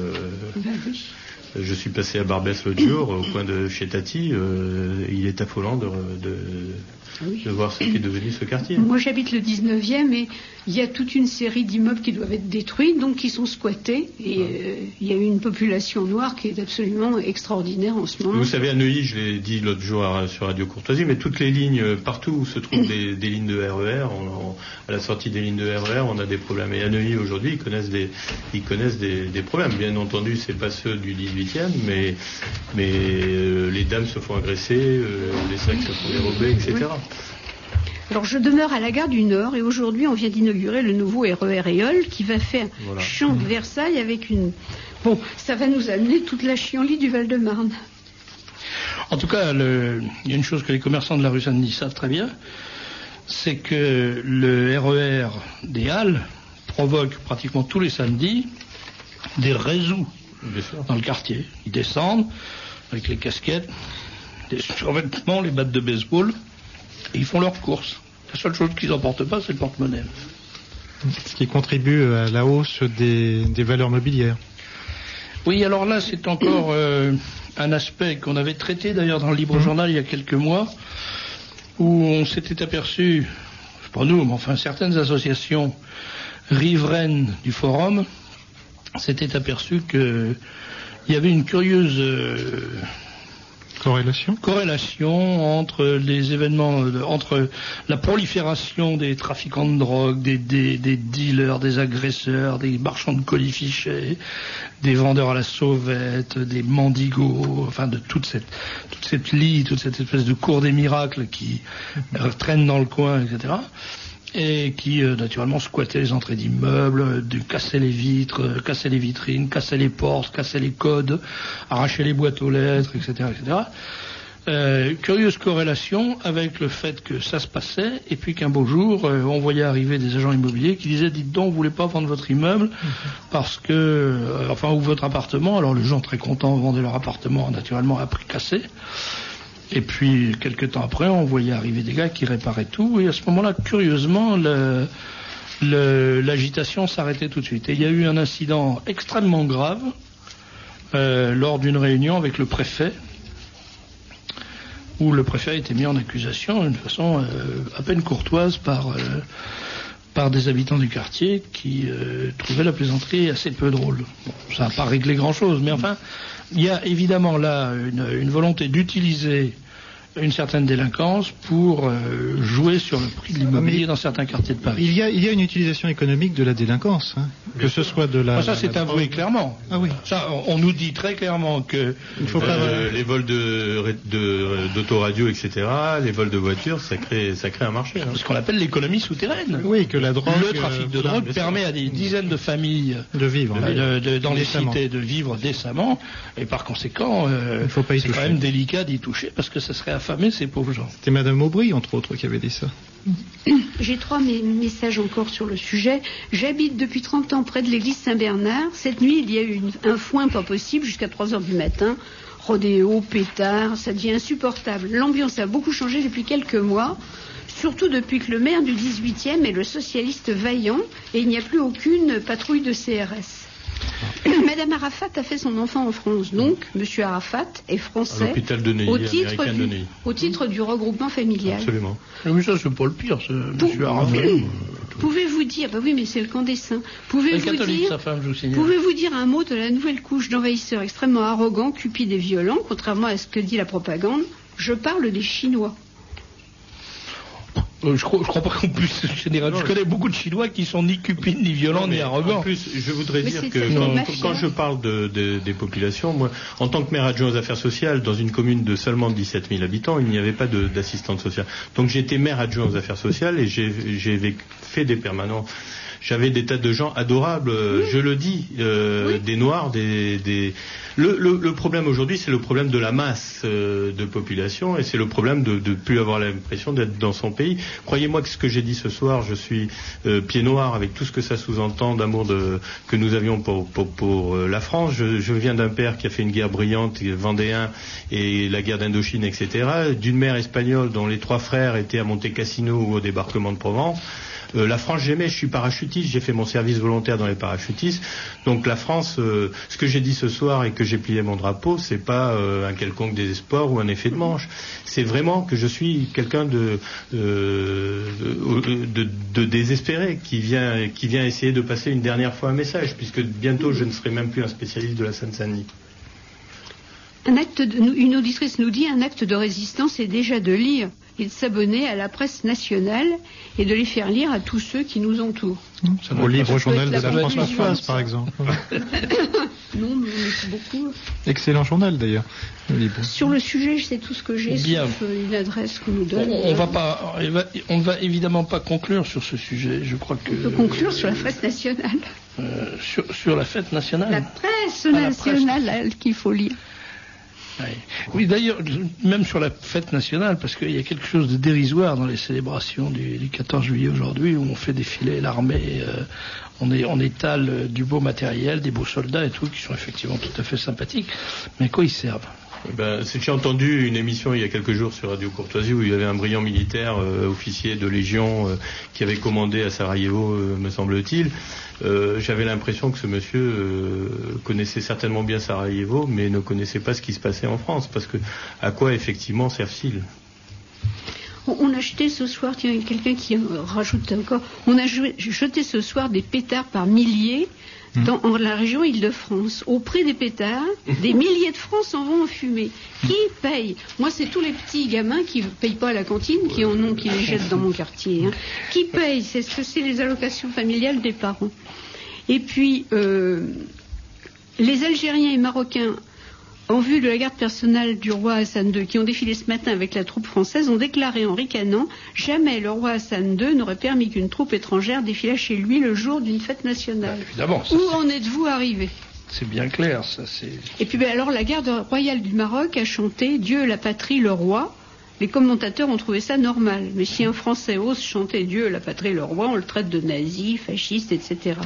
Je suis passé à Barbès l'autre jour, au coin de chez Tati. Il est affolant de voir ce qui est devenu ce quartier. Moi, j'habite le 19e et il y a toute une série d'immeubles qui doivent être détruits, donc qui sont squattés. Et il y a une population noire qui est absolument extraordinaire en ce moment. Vous savez, à Neuilly, je l'ai dit l'autre jour sur Radio Courtoisie, mais toutes les lignes, partout où se trouvent des lignes de RER, à la sortie des lignes de RER, on a des problèmes. Et à Neuilly, aujourd'hui, ils connaissent des problèmes. Bien entendu, c'est pas ceux du 18e, mais les dames se font agresser, les sacs se font dérober, etc. Oui. Alors, je demeure à la gare du Nord et aujourd'hui, on vient d'inaugurer le nouveau RER Éole qui va faire Champ de Versailles avec une... Bon, ça va nous amener toute la chienlit du Val-de-Marne. En tout cas, il y a une chose que les commerçants de la rue Saint-Denis savent très bien, c'est que le RER des Halles provoque pratiquement tous les samedis des résous dans le quartier. Ils descendent avec les casquettes, les survêtements, les battes de baseball, et ils font leurs courses. La seule chose qu'ils n'emportent pas, c'est le porte-monnaie. Ce qui contribue à la hausse des valeurs mobilières. Oui, alors là, c'est encore un aspect qu'on avait traité d'ailleurs dans le Libre Journal il y a quelques mois, où on s'était aperçu, pas nous, mais enfin certaines associations riveraines du Forum s'étaient aperçues qu'il y avait une curieuse corrélation entre les événements, entre la prolifération des trafiquants de drogue, des dealers, des agresseurs, des marchands de colifichets, des vendeurs à la sauvette, des mendigos, enfin de toute cette espèce de cour des miracles qui traîne dans le coin, etc. Et qui naturellement squattait les entrées d'immeubles, cassaient les vitres, cassaient les vitrines, cassaient les portes, cassaient les codes, arrachaient les boîtes aux lettres, etc., etc. Curieuse corrélation avec le fait que ça se passait, et puis qu'un beau jour, on voyait arriver des agents immobiliers qui disaient « Dites donc, vous voulez pas vendre votre immeuble parce que, ou votre appartement ». Alors les gens très contents vendaient leur appartement naturellement à prix cassé. Et puis, quelques temps après, on voyait arriver des gars qui réparaient tout. Et à ce moment-là, curieusement, l'agitation s'arrêtait tout de suite. Et il y a eu un incident extrêmement grave lors d'une réunion avec le préfet, où le préfet a été mis en accusation d'une façon à peine courtoise par des habitants du quartier qui trouvaient la plaisanterie assez peu drôle. Bon, ça n'a pas réglé grand-chose, mais enfin, il y a évidemment là une volonté d'utiliser une certaine délinquance pour jouer sur le prix de l'immobilier dans certains quartiers de Paris. Il y a une utilisation économique de la délinquance, hein, que ce soit de la... ça c'est avoué clairement. Ah oui. Ça, on nous dit très clairement que les vols d'autoradio, etc., les vols de voitures, ça crée un marché. Hein. Ce qu'on appelle l'économie souterraine. Oui, que la drogue... Le trafic de drogue permet à des dizaines de familles de vivre dans les cités de vivre décemment, et par conséquent, c'est quand même délicat d'y toucher parce que ça serait affamer ces pauvres gens. C'était Madame Aubry, entre autres, qui avait dit ça. J'ai 3 messages encore sur le sujet. J'habite depuis 30 ans près de l'église Saint-Bernard. Cette nuit, il y a eu un foin pas possible jusqu'à 3 heures du matin. Rodéo, pétard, ça devient insupportable. L'ambiance a beaucoup changé depuis quelques mois, surtout depuis que le maire du 18e est le socialiste Vaillant et il n'y a plus aucune patrouille de CRS. Madame Arafat a fait son enfant en France, donc Monsieur Arafat est français à l'hôpital de Neuilly, au titre du regroupement familial. Absolument. Mais ça c'est pas le pire, Monsieur Arafat. Pouvez-vous dire, oui mais c'est le camp des saints, pouvez-vous dire un mot de la nouvelle couche d'envahisseurs extrêmement arrogants, cupides et violents, contrairement à ce que dit la propagande? Je parle des Chinois. Je crois pas qu'on puisse généraliser. Je connais beaucoup de Chinois qui sont ni cupides, ni violents, ni arrogants. En plus, je voudrais dire que quand je parle des populations, moi, en tant que maire adjoint aux affaires sociales, dans une commune de seulement 17 000 habitants, il n'y avait pas d'assistante sociale. Donc j'étais maire adjoint aux affaires sociales et j'ai fait des permanents. J'avais des tas de gens adorables, je le dis, des Noirs, Le problème aujourd'hui, c'est le problème de la masse de population et c'est le problème de ne plus avoir l'impression d'être dans son pays. Croyez-moi que ce que j'ai dit ce soir, je suis pied noir avec tout ce que ça sous-entend d'amour que nous avions pour la France. Je viens d'un père qui a fait une guerre brillante, vendéen, et la guerre d'Indochine, etc., d'une mère espagnole dont les 3 frères étaient à Monte Cassino ou au débarquement de Provence. La France, j'aimais, je suis parachutiste, j'ai fait mon service volontaire dans les parachutistes. Donc la France, ce que j'ai dit ce soir et que j'ai plié mon drapeau, c'est pas un quelconque désespoir ou un effet de manche. C'est vraiment que je suis quelqu'un de désespéré qui vient essayer de passer une dernière fois un message, puisque bientôt je ne serai même plus un spécialiste de la Seine-Saint-Denis. Une auditrice nous dit un acte de résistance est déjà de lire et de s'abonner à la presse nationale et de les faire lire à tous ceux qui nous entourent. Au livre journal de la France Françoise, par exemple. Non, mais c'est beaucoup. Excellent journal, d'ailleurs. Sur le sujet, c'est tout ce que j'ai, sauf une adresse qu'on nous donne. On ne va évidemment pas conclure sur ce sujet. Je crois que... On peut conclure sur la presse nationale. Sur la fête nationale. La presse nationale qu'il faut lire. Oui, d'ailleurs, même sur la fête nationale, parce qu'il y a quelque chose de dérisoire dans les célébrations du 14 juillet aujourd'hui, où on fait défiler l'armée, on étale du beau matériel, des beaux soldats et tout, qui sont effectivement tout à fait sympathiques, mais à quoi ils servent? J'ai entendu une émission il y a quelques jours sur Radio Courtoisie où il y avait un brillant militaire, officier de Légion, qui avait commandé à Sarajevo, me semble-t-il. J'avais l'impression que ce monsieur connaissait certainement bien Sarajevo, mais ne connaissait pas ce qui se passait en France, parce que à quoi effectivement servent-ils? On a jeté ce soir, tiens, quelqu'un qui rajoute encore, on a jeté ce soir des pétards par milliers dans la région Île-de-France. Au prix des pétards, des milliers de francs s'en vont en fumée. Qui paye? Moi, c'est tous les petits gamins qui ne payent pas à la cantine, qui en ont, qui les jettent dans mon quartier. Hein. Qui paye? C'est les allocations familiales des parents. Et puis, les Algériens et Marocains, en vue de la garde personnelle du roi Hassan II, qui ont défilé ce matin avec la troupe française, ont déclaré en ricanant « Jamais le roi Hassan II n'aurait permis qu'une troupe étrangère défilât chez lui le jour d'une fête nationale. » Évidemment. Où en êtes-vous arrivé? C'est bien clair, ça c'est... Et puis alors la garde royale du Maroc a chanté « Dieu, la patrie, le roi ». Les commentateurs ont trouvé ça normal. Mais si un Français ose chanter « Dieu, la patrie, le roi », on le traite de nazi, fasciste, etc.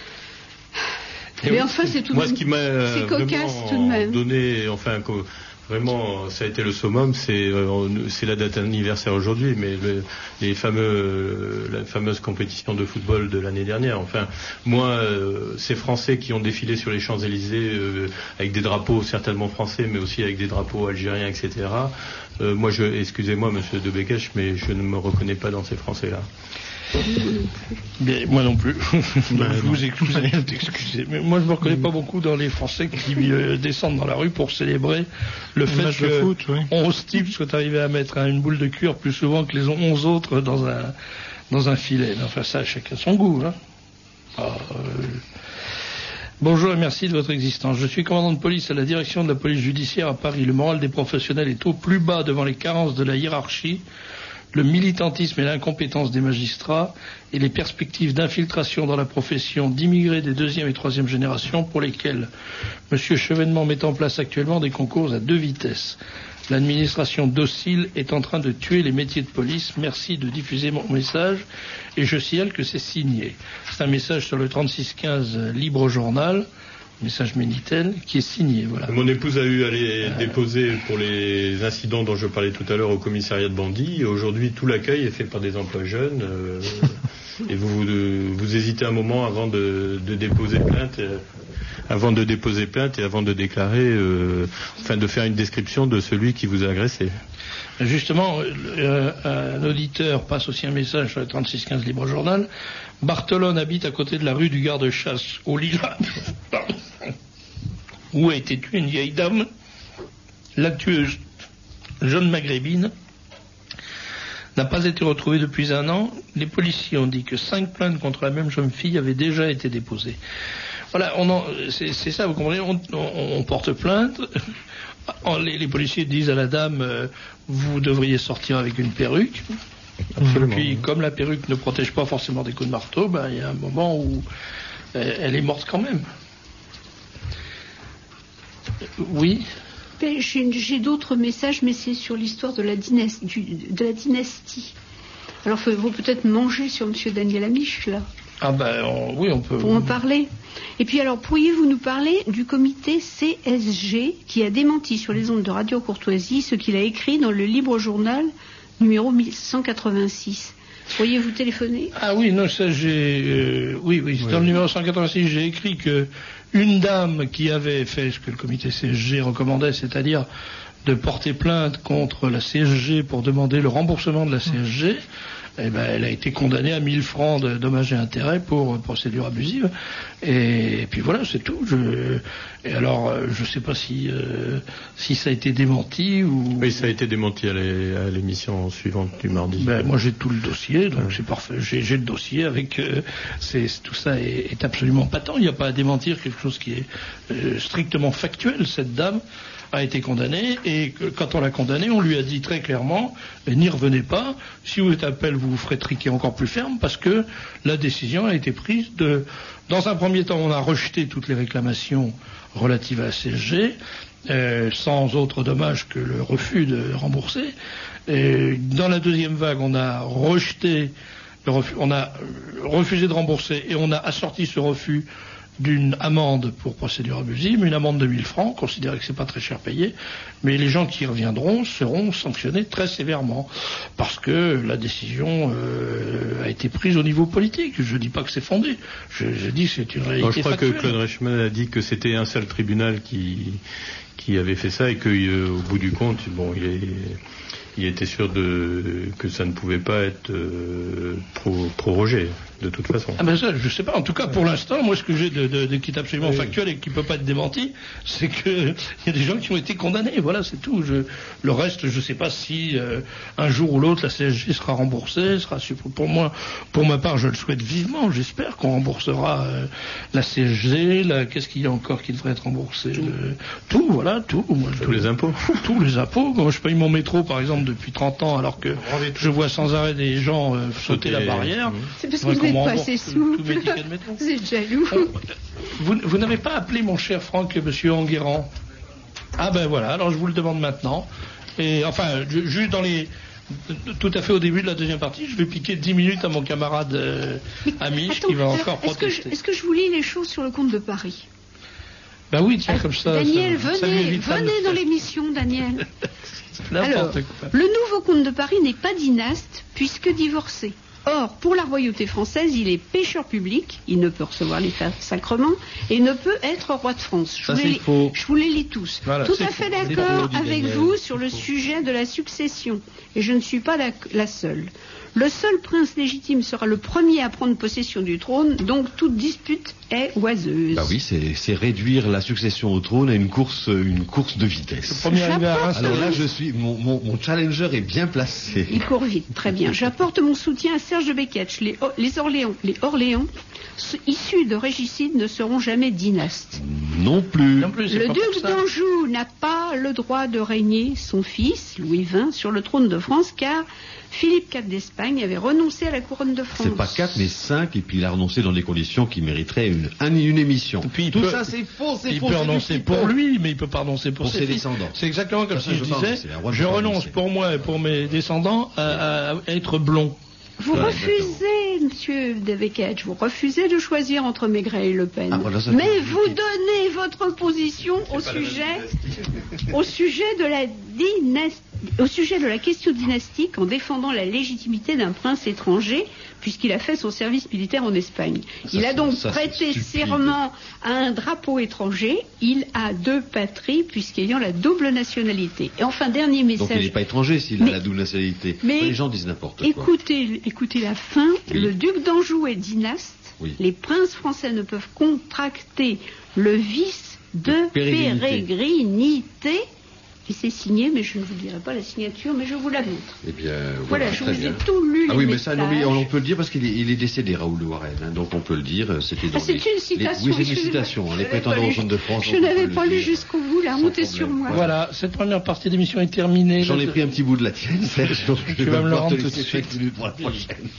Mais enfin, c'est tout de même. Moi, ce qui m'a c'est cocasse tout de même. Donné, vraiment, ça a été le summum. C'est la date anniversaire aujourd'hui, mais la fameuse compétition de football de l'année dernière. Enfin, moi, ces Français qui ont défilé sur les Champs-Élysées avec des drapeaux certainement français, mais aussi avec des drapeaux algériens, etc. Excusez-moi, Monsieur De Bekech, mais je ne me reconnais pas dans ces Français-là. Bien, moi non plus. Je vous excusez. Mais moi, je ne me reconnais pas beaucoup dans les Français qui descendent dans la rue pour célébrer le fait que 11 types soient arrivés à mettre une boule de cuir plus souvent que les 11 autres dans un filet. Enfin, ça, chacun son goût. Hein. Bonjour et merci de votre existence. Je suis commandant de police à la direction de la police judiciaire à Paris. Le moral des professionnels est au plus bas devant les carences de la hiérarchie, le militantisme et l'incompétence des magistrats et les perspectives d'infiltration dans la profession d'immigrés des deuxième et troisième générations pour lesquels M. Chevènement met en place actuellement des concours à 2 vitesses. L'administration docile est en train de tuer les métiers de police. Merci de diffuser mon message. Et je signale que c'est signé. C'est un message sur le 3615 Libre Journal, message Ménitel, qui est signé. Voilà. Mon épouse a eu à les déposer pour les incidents dont je parlais tout à l'heure au commissariat de Bondy. Aujourd'hui, tout l'accueil est fait par des emplois jeunes. Et vous hésitez un moment avant de déposer plainte. Avant de déposer plainte et avant de déclarer, de faire une description de celui qui vous a agressé. Justement, un auditeur passe aussi un message sur le 3615 Libre Journal. Barthelone habite à côté de la rue du Garde-Chasse, au Lilas, où a été tuée une vieille dame. La tueuse, jeune maghrébine, n'a pas été retrouvée depuis 1 an. Les policiers ont dit que 5 plaintes contre la même jeune fille avaient déjà été déposées. Voilà, c'est ça, vous comprenez, on porte plainte, les policiers disent à la dame, vous devriez sortir avec une perruque. Absolument. Et puis, comme la perruque ne protège pas forcément des coups de marteau, il y a un moment où elle est morte quand même. Oui. J'ai d'autres messages, mais c'est sur l'histoire de la dynastie. Alors, il faut peut-être manger sur M. Daniel Amiche, là. Oui, on peut. Pour en parler. Et puis alors, pourriez-vous nous parler du comité CSG qui a démenti sur les ondes de Radio Courtoisie ce qu'il a écrit dans le Libre Journal numéro 1186. Pourriez-vous téléphoner ? Ah oui, non, ça j'ai... oui, dans le numéro 186, j'ai écrit que une dame qui avait fait ce que le comité CSG recommandait, c'est-à-dire de porter plainte contre la CSG pour demander le remboursement de la CSG, elle a été condamnée à 1000 francs de dommages et intérêts pour procédure abusive. Et puis voilà, c'est tout. Et alors, je ne sais pas si ça a été démenti ou... Oui, ça a été démenti à l'émission suivante du mardi. Moi, j'ai tout le dossier, donc c'est parfait. J'ai le dossier avec... tout ça est absolument patent. Il n'y a pas à démentir quelque chose qui est strictement factuel. Cette dame a été condamnée, et quand on l'a condamnée, on lui a dit très clairement, n'y revenez pas, si vous êtes appel, vous vous ferez triquer encore plus ferme, parce que la décision a été prise dans un premier temps, on a rejeté toutes les réclamations relatives à la CSG, sans autre dommage que le refus de rembourser. Et dans la deuxième vague, on a rejeté on a refusé de rembourser, et on a assorti ce refus d'une amende pour procédure abusive, une amende de 1000 francs, considéré que c'est pas très cher payé, mais les gens qui reviendront seront sanctionnés très sévèrement, parce que la décision a été prise au niveau politique. Je dis pas que c'est fondé, je dis que c'est une réalité factuelle. Je crois que Claude Reichmann a dit que c'était un seul tribunal qui avait fait ça, et qu'au bout du compte, il était sûr que ça ne pouvait pas être prorogé, de toute façon. Ça, je sais pas. En tout cas, pour l'instant, moi, ce que j'ai qui est absolument factuel et qui peut pas être démenti, c'est que il y a des gens qui ont été condamnés. Voilà, c'est tout. Le reste, je sais pas si un jour ou l'autre la CSG sera remboursée, pour ma part, je le souhaite vivement. J'espère qu'on remboursera la CSG. Qu'est-ce qu'il y a encore qui devrait être remboursé ? Tout, voilà, tout. Moi, tous les impôts. Tous les impôts. Moi, je paye mon métro, par exemple, depuis 30 ans, alors que je vois sans arrêt des gens sauter la barrière. C'est parce que vous n'êtes pas assez souple. Vous êtes jaloux. Vous n'avez pas appelé, mon cher Franck, monsieur Enguerrand ? Voilà, alors je vous le demande maintenant. Et enfin, juste tout à fait au début de la deuxième partie, je vais piquer 10 minutes à mon camarade Amiche, qui va encore protester. Est-ce que je vous lis les choses sur le compte de Paris ? Bah oui, tiens, comme ça. Daniel, venez dans l'émission, Daniel. Alors, quoi. le nouveau comte de Paris n'est pas dynaste puisque divorcé. Or, pour la royauté française, il est pécheur public, il ne peut recevoir les sacrements et ne peut être roi de France. Je vous les lis tous. Voilà, tout à fait d'accord avec vous sur le sujet de la succession. Et je ne suis pas la seule. Le seul prince légitime sera le premier à prendre possession du trône, donc toute dispute est oiseuse. Bah oui, c'est réduire la succession au trône à une course de vitesse. Alors là, mon challenger est bien placé. Il court vite, très bien. J'apporte mon soutien à Serge de Beketch. Les Orléans, issus de régicides, ne seront jamais dynastes. Non plus. Le duc d'Anjou n'a pas le droit de régner son fils, Louis XX, sur le trône de France, car Philippe IV d'Espagne avait renoncé à la couronne de France. C'est pas 4 mais 5, et puis il a renoncé dans des conditions qui mériteraient une émission. Tout ça c'est faux, c'est faux. Il peut renoncer pour lui, mais il peut pas renoncer pour ses descendants. C'est exactement comme si je disais, je renonce pour moi et pour mes descendants à être blond. Vous refusez, monsieur de Beketch, vous refusez de choisir entre Maigret et Le Pen. Mais vous donnez votre position au sujet de la dynastie. Au sujet de la question dynastique, en défendant la légitimité d'un prince étranger, puisqu'il a fait son service militaire en Espagne. Il a donc prêté serment à un drapeau étranger. Il a 2 patries, puisqu'ayant la double nationalité. Et enfin, dernier message. Donc il n'est pas étranger s'il a la double nationalité. Mais les gens disent n'importe quoi. Écoutez la fin. Oui. Le duc d'Anjou est dynaste. Oui. Les princes français ne peuvent contracter le vice de pérégrinité. Et c'est signé, mais je ne vous dirai pas la signature, mais je vous la montre. Eh bien, voilà, je vous ai tout lu. Ah oui, mais ça, non, mais on peut le dire parce qu'il est décédé, Raoul de Warren. Hein, donc on peut le dire. C'était dans c'est une citation. Oui, c'est une citation. Les prétendants au trône de France. Je n'avais pas lu jusqu'au bout. La honte est sur moi. Voilà, cette première partie d'émission est terminée. J'en ai pris un petit bout de la tienne, Serge. Donc tu vas me le rendre tout de suite. Pour la prochaine.